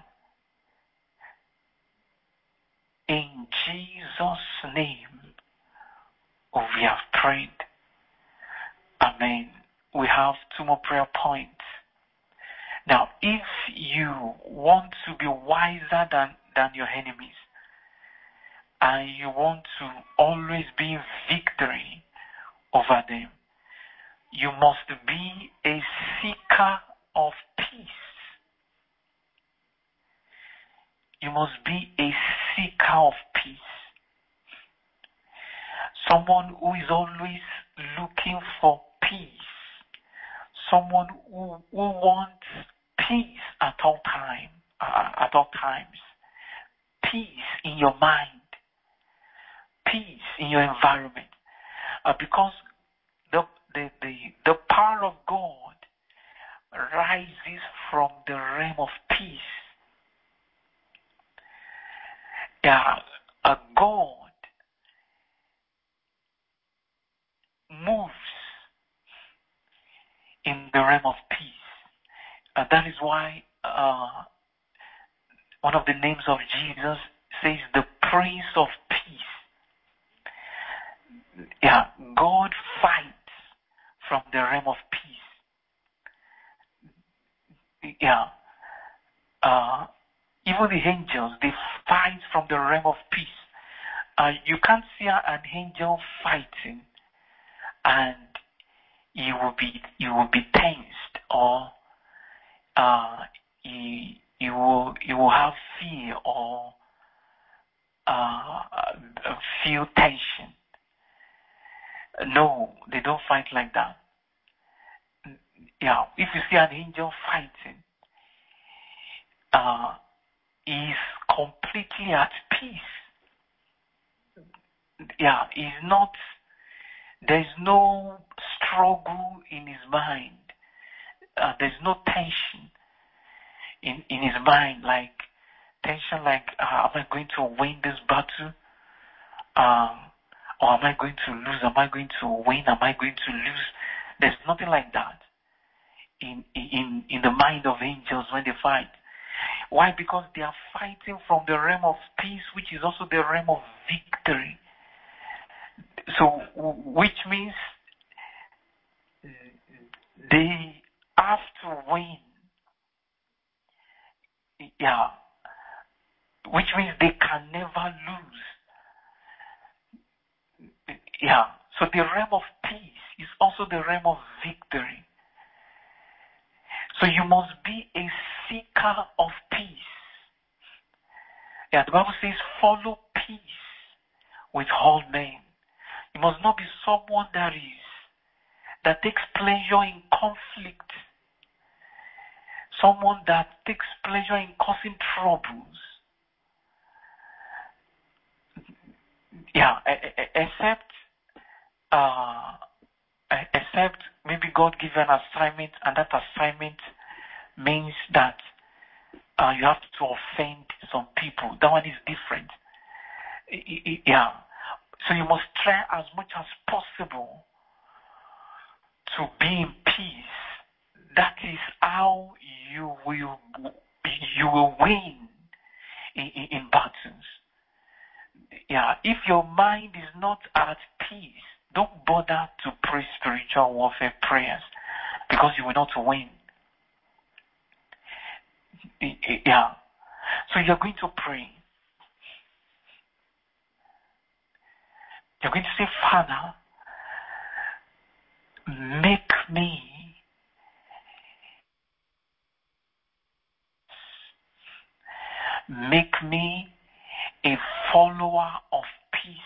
In Jesus' name, we have prayed. Amen. We have 2 more prayer points. Now, if you want to be wiser than your enemies, and you want to always be in victory over them, you must be a seeker of peace. You must be a seeker of peace. Someone who is always looking for peace. Someone who wants peace at all times. Peace in your mind. Peace in your environment. Because the power of God rises from the realm of peace. Yeah, a God moves in the realm of peace. And that is why one of the names of Jesus says the Prince of Peace. Yeah, God fights from the realm of peace. Yeah. Even the angels, they fight from the realm of peace. You can't see an angel fighting and you will be tensed, or you will have fear or feel tension. No, they don't fight like that. Yeah, if you see an angel fighting, he's completely at peace. Yeah, he's not. There's no struggle in his mind. There's no tension in his mind, like tension, like am I going to win this battle? Or am I going to lose? Am I going to win? Am I going to lose? There's nothing like that in the mind of angels when they fight. Why? Because they are fighting from the realm of peace, which is also the realm of victory. So, which means they have to win. Yeah. Which means they can never lose. Yeah. So the realm of peace is also the realm of victory. So you must be a seeker of peace. Yeah, the Bible says, follow peace with all men. You must not be someone that takes pleasure in conflict. Someone that takes pleasure in causing troubles. Yeah, except maybe God gives an assignment, and that assignment means that you have to offend some people. That one is different. Yeah. So you must try as much as possible to be in peace. That is how you will win in battles. Yeah. If your mind is not at peace, don't bother to pray spiritual warfare prayers, because you will not win. Yeah. So you're going to pray. You're going to say, Father, make me a follower of peace,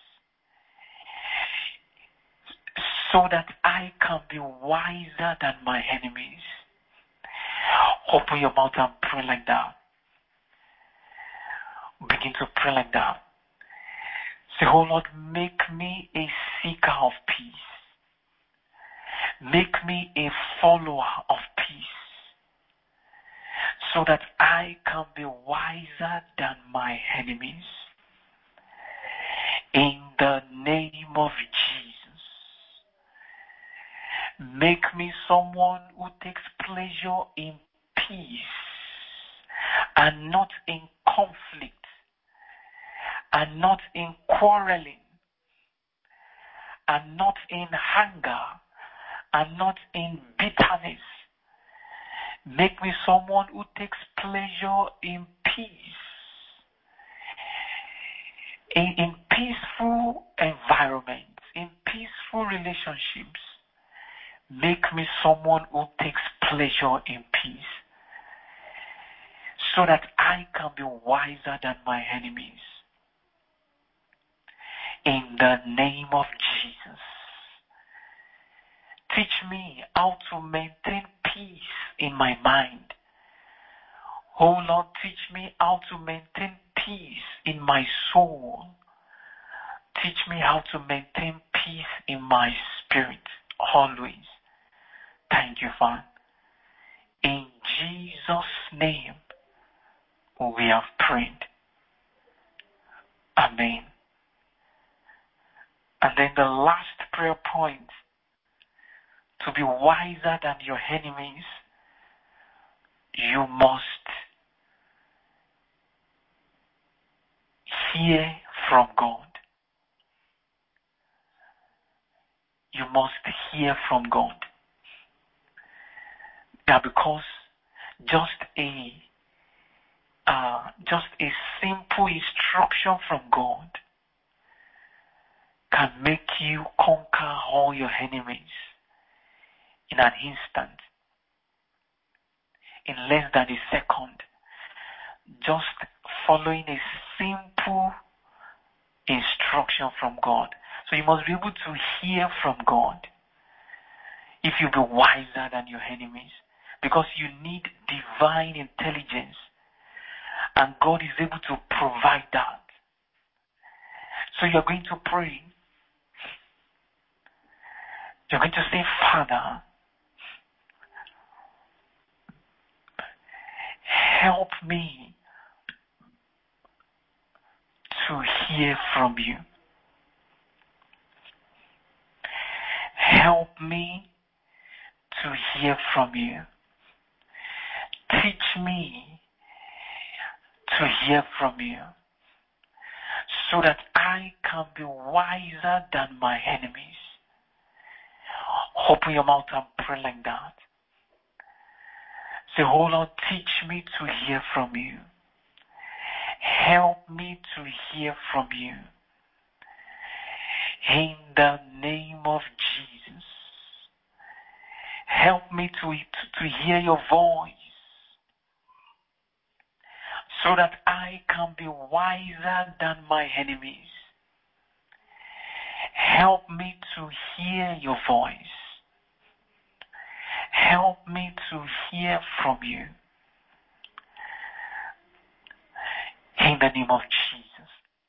so that I can be wiser than my enemies. Open your mouth and pray like that. Begin to pray like that. Say, oh Lord, make me a seeker of peace. Make me a follower of peace, so that I can be wiser than my enemies. In the name of Jesus. Make me someone who takes pleasure in peace and not in conflict and not in quarreling and not in anger and not in bitterness. Make me someone who takes pleasure in peace, in peaceful environments, in peaceful relationships. Make me someone who takes pleasure in peace, so that I can be wiser than my enemies. In the name of Jesus. Teach me how to maintain peace in my mind. Oh Lord, teach me how to maintain peace in my soul. Teach me how to maintain peace in my spirit. always. Thank you, Father. In Jesus' name, we have prayed. Amen. And then the last prayer point, to be wiser than your enemies, you must hear from God. You must hear from God. Now, because just a simple instruction from God can make you conquer all your enemies in an instant, in less than a second. Just following a simple instruction from God. So you must be able to hear from God if you be wiser than your enemies, because you need divine intelligence, and God is able to provide that. So you're going to pray. You're going to say, Father, help me to hear from you. Help me to hear from you. Teach me to hear from you, so that I can be wiser than my enemies. Open your mouth and pray like that. Say, oh Lord, teach me to hear from you. Help me to hear from you. In the name of Jesus. Help me to hear your voice, so that I can be wiser than my enemies. Help me to hear your voice. Help me to hear from you. In the name of Jesus.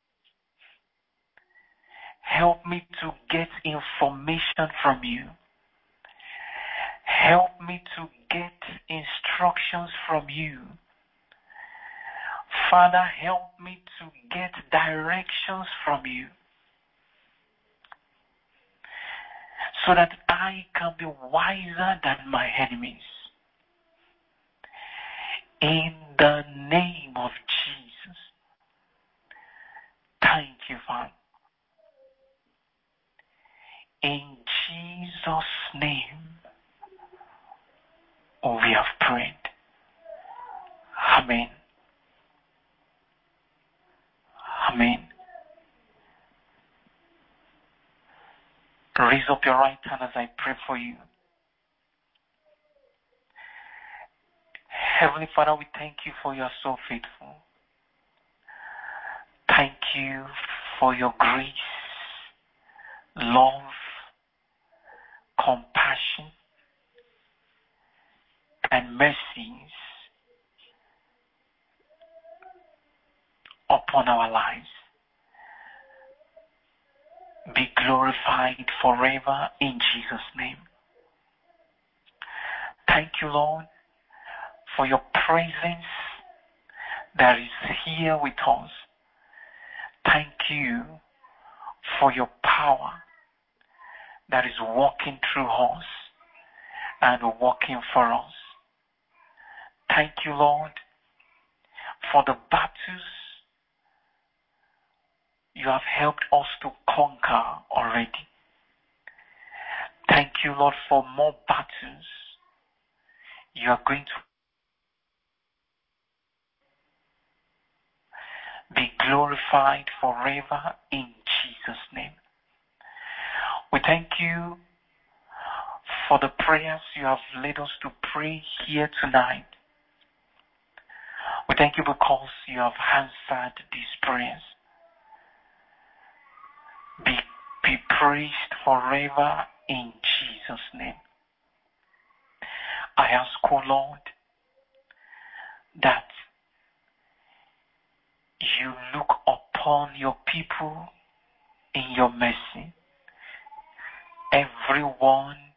Help me to get information from you. Help me to get instructions from you. Father, help me to get directions from you, so that I can be wiser than my enemies. In the name of Jesus. Thank you, Father. In Jesus' name, we have prayed. Amen. Amen. Raise up your right hand as I pray for you. Heavenly Father, we thank you for you are so faithful. Thank you for your grace, love, compassion, and mercies upon our lives. Be glorified forever in Jesus' name. Thank you, Lord, for your presence that is here with us. Thank you for your power that is working through us and working for us. Thank you, Lord, for the battles you have helped us to conquer already. Thank you, Lord, for more battles you are going to be glorified forever in Jesus' name. We thank you for the prayers you have led us to pray here tonight. We thank you because you have answered these prayers. Be praised forever in Jesus' name. I ask, O Lord, that you look upon your people in your mercy. Everyone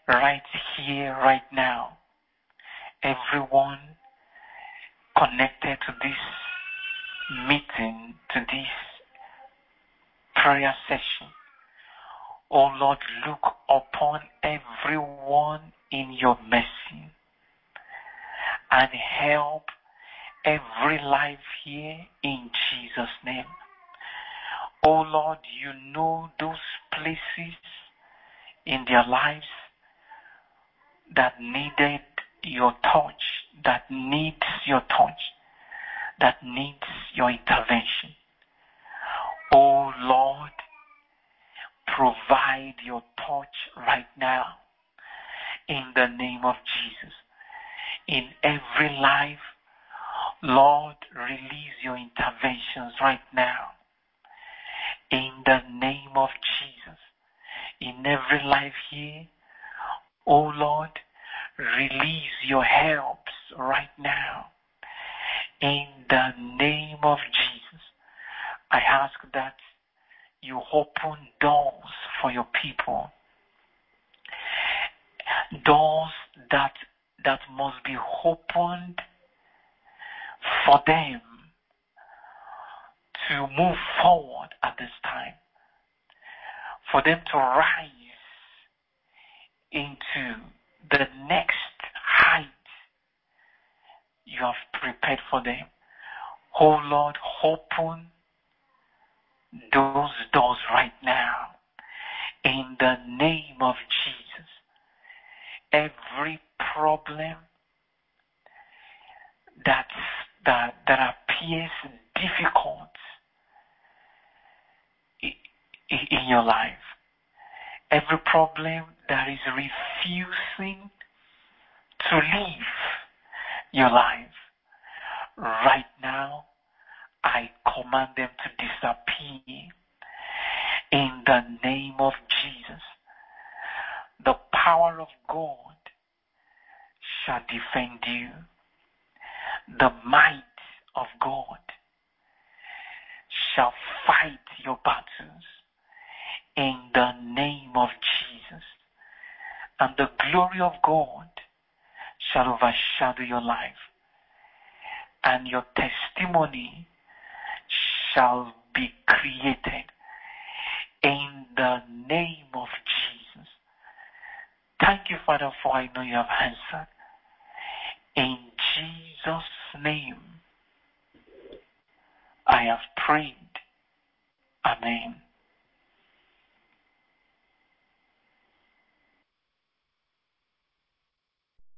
right here, right now. Everyone connected to this meeting, to this prayer session. Oh Lord, look upon everyone in your mercy and help every life here in Jesus' name. Oh Lord, you know those places in their lives that needed your touch, that needs your touch, that needs your intervention. Oh Lord, provide your touch right now in the name of Jesus. In every life, Lord, release your interventions right now in the name of Jesus. In every life here, oh Lord, release your helps right now in the name of Jesus. I ask that you open doors for your people, doors that must be opened for them to move forward at this time, for them to rise into the next height you have prepared for them. Oh Lord, open those doors right now in the name of Jesus. Every problem that appears difficult in your life, every problem that is refusing to live your life, right now, I command them to disappear in the name of Jesus. The power of God shall defend you. The might of God shall fight your battles in the name of Jesus. And the glory of God shall overshadow your life. And your testimony shall be created in the name of Jesus. Thank you, Father, for I know you have answered. In Jesus' name, I have prayed. Amen.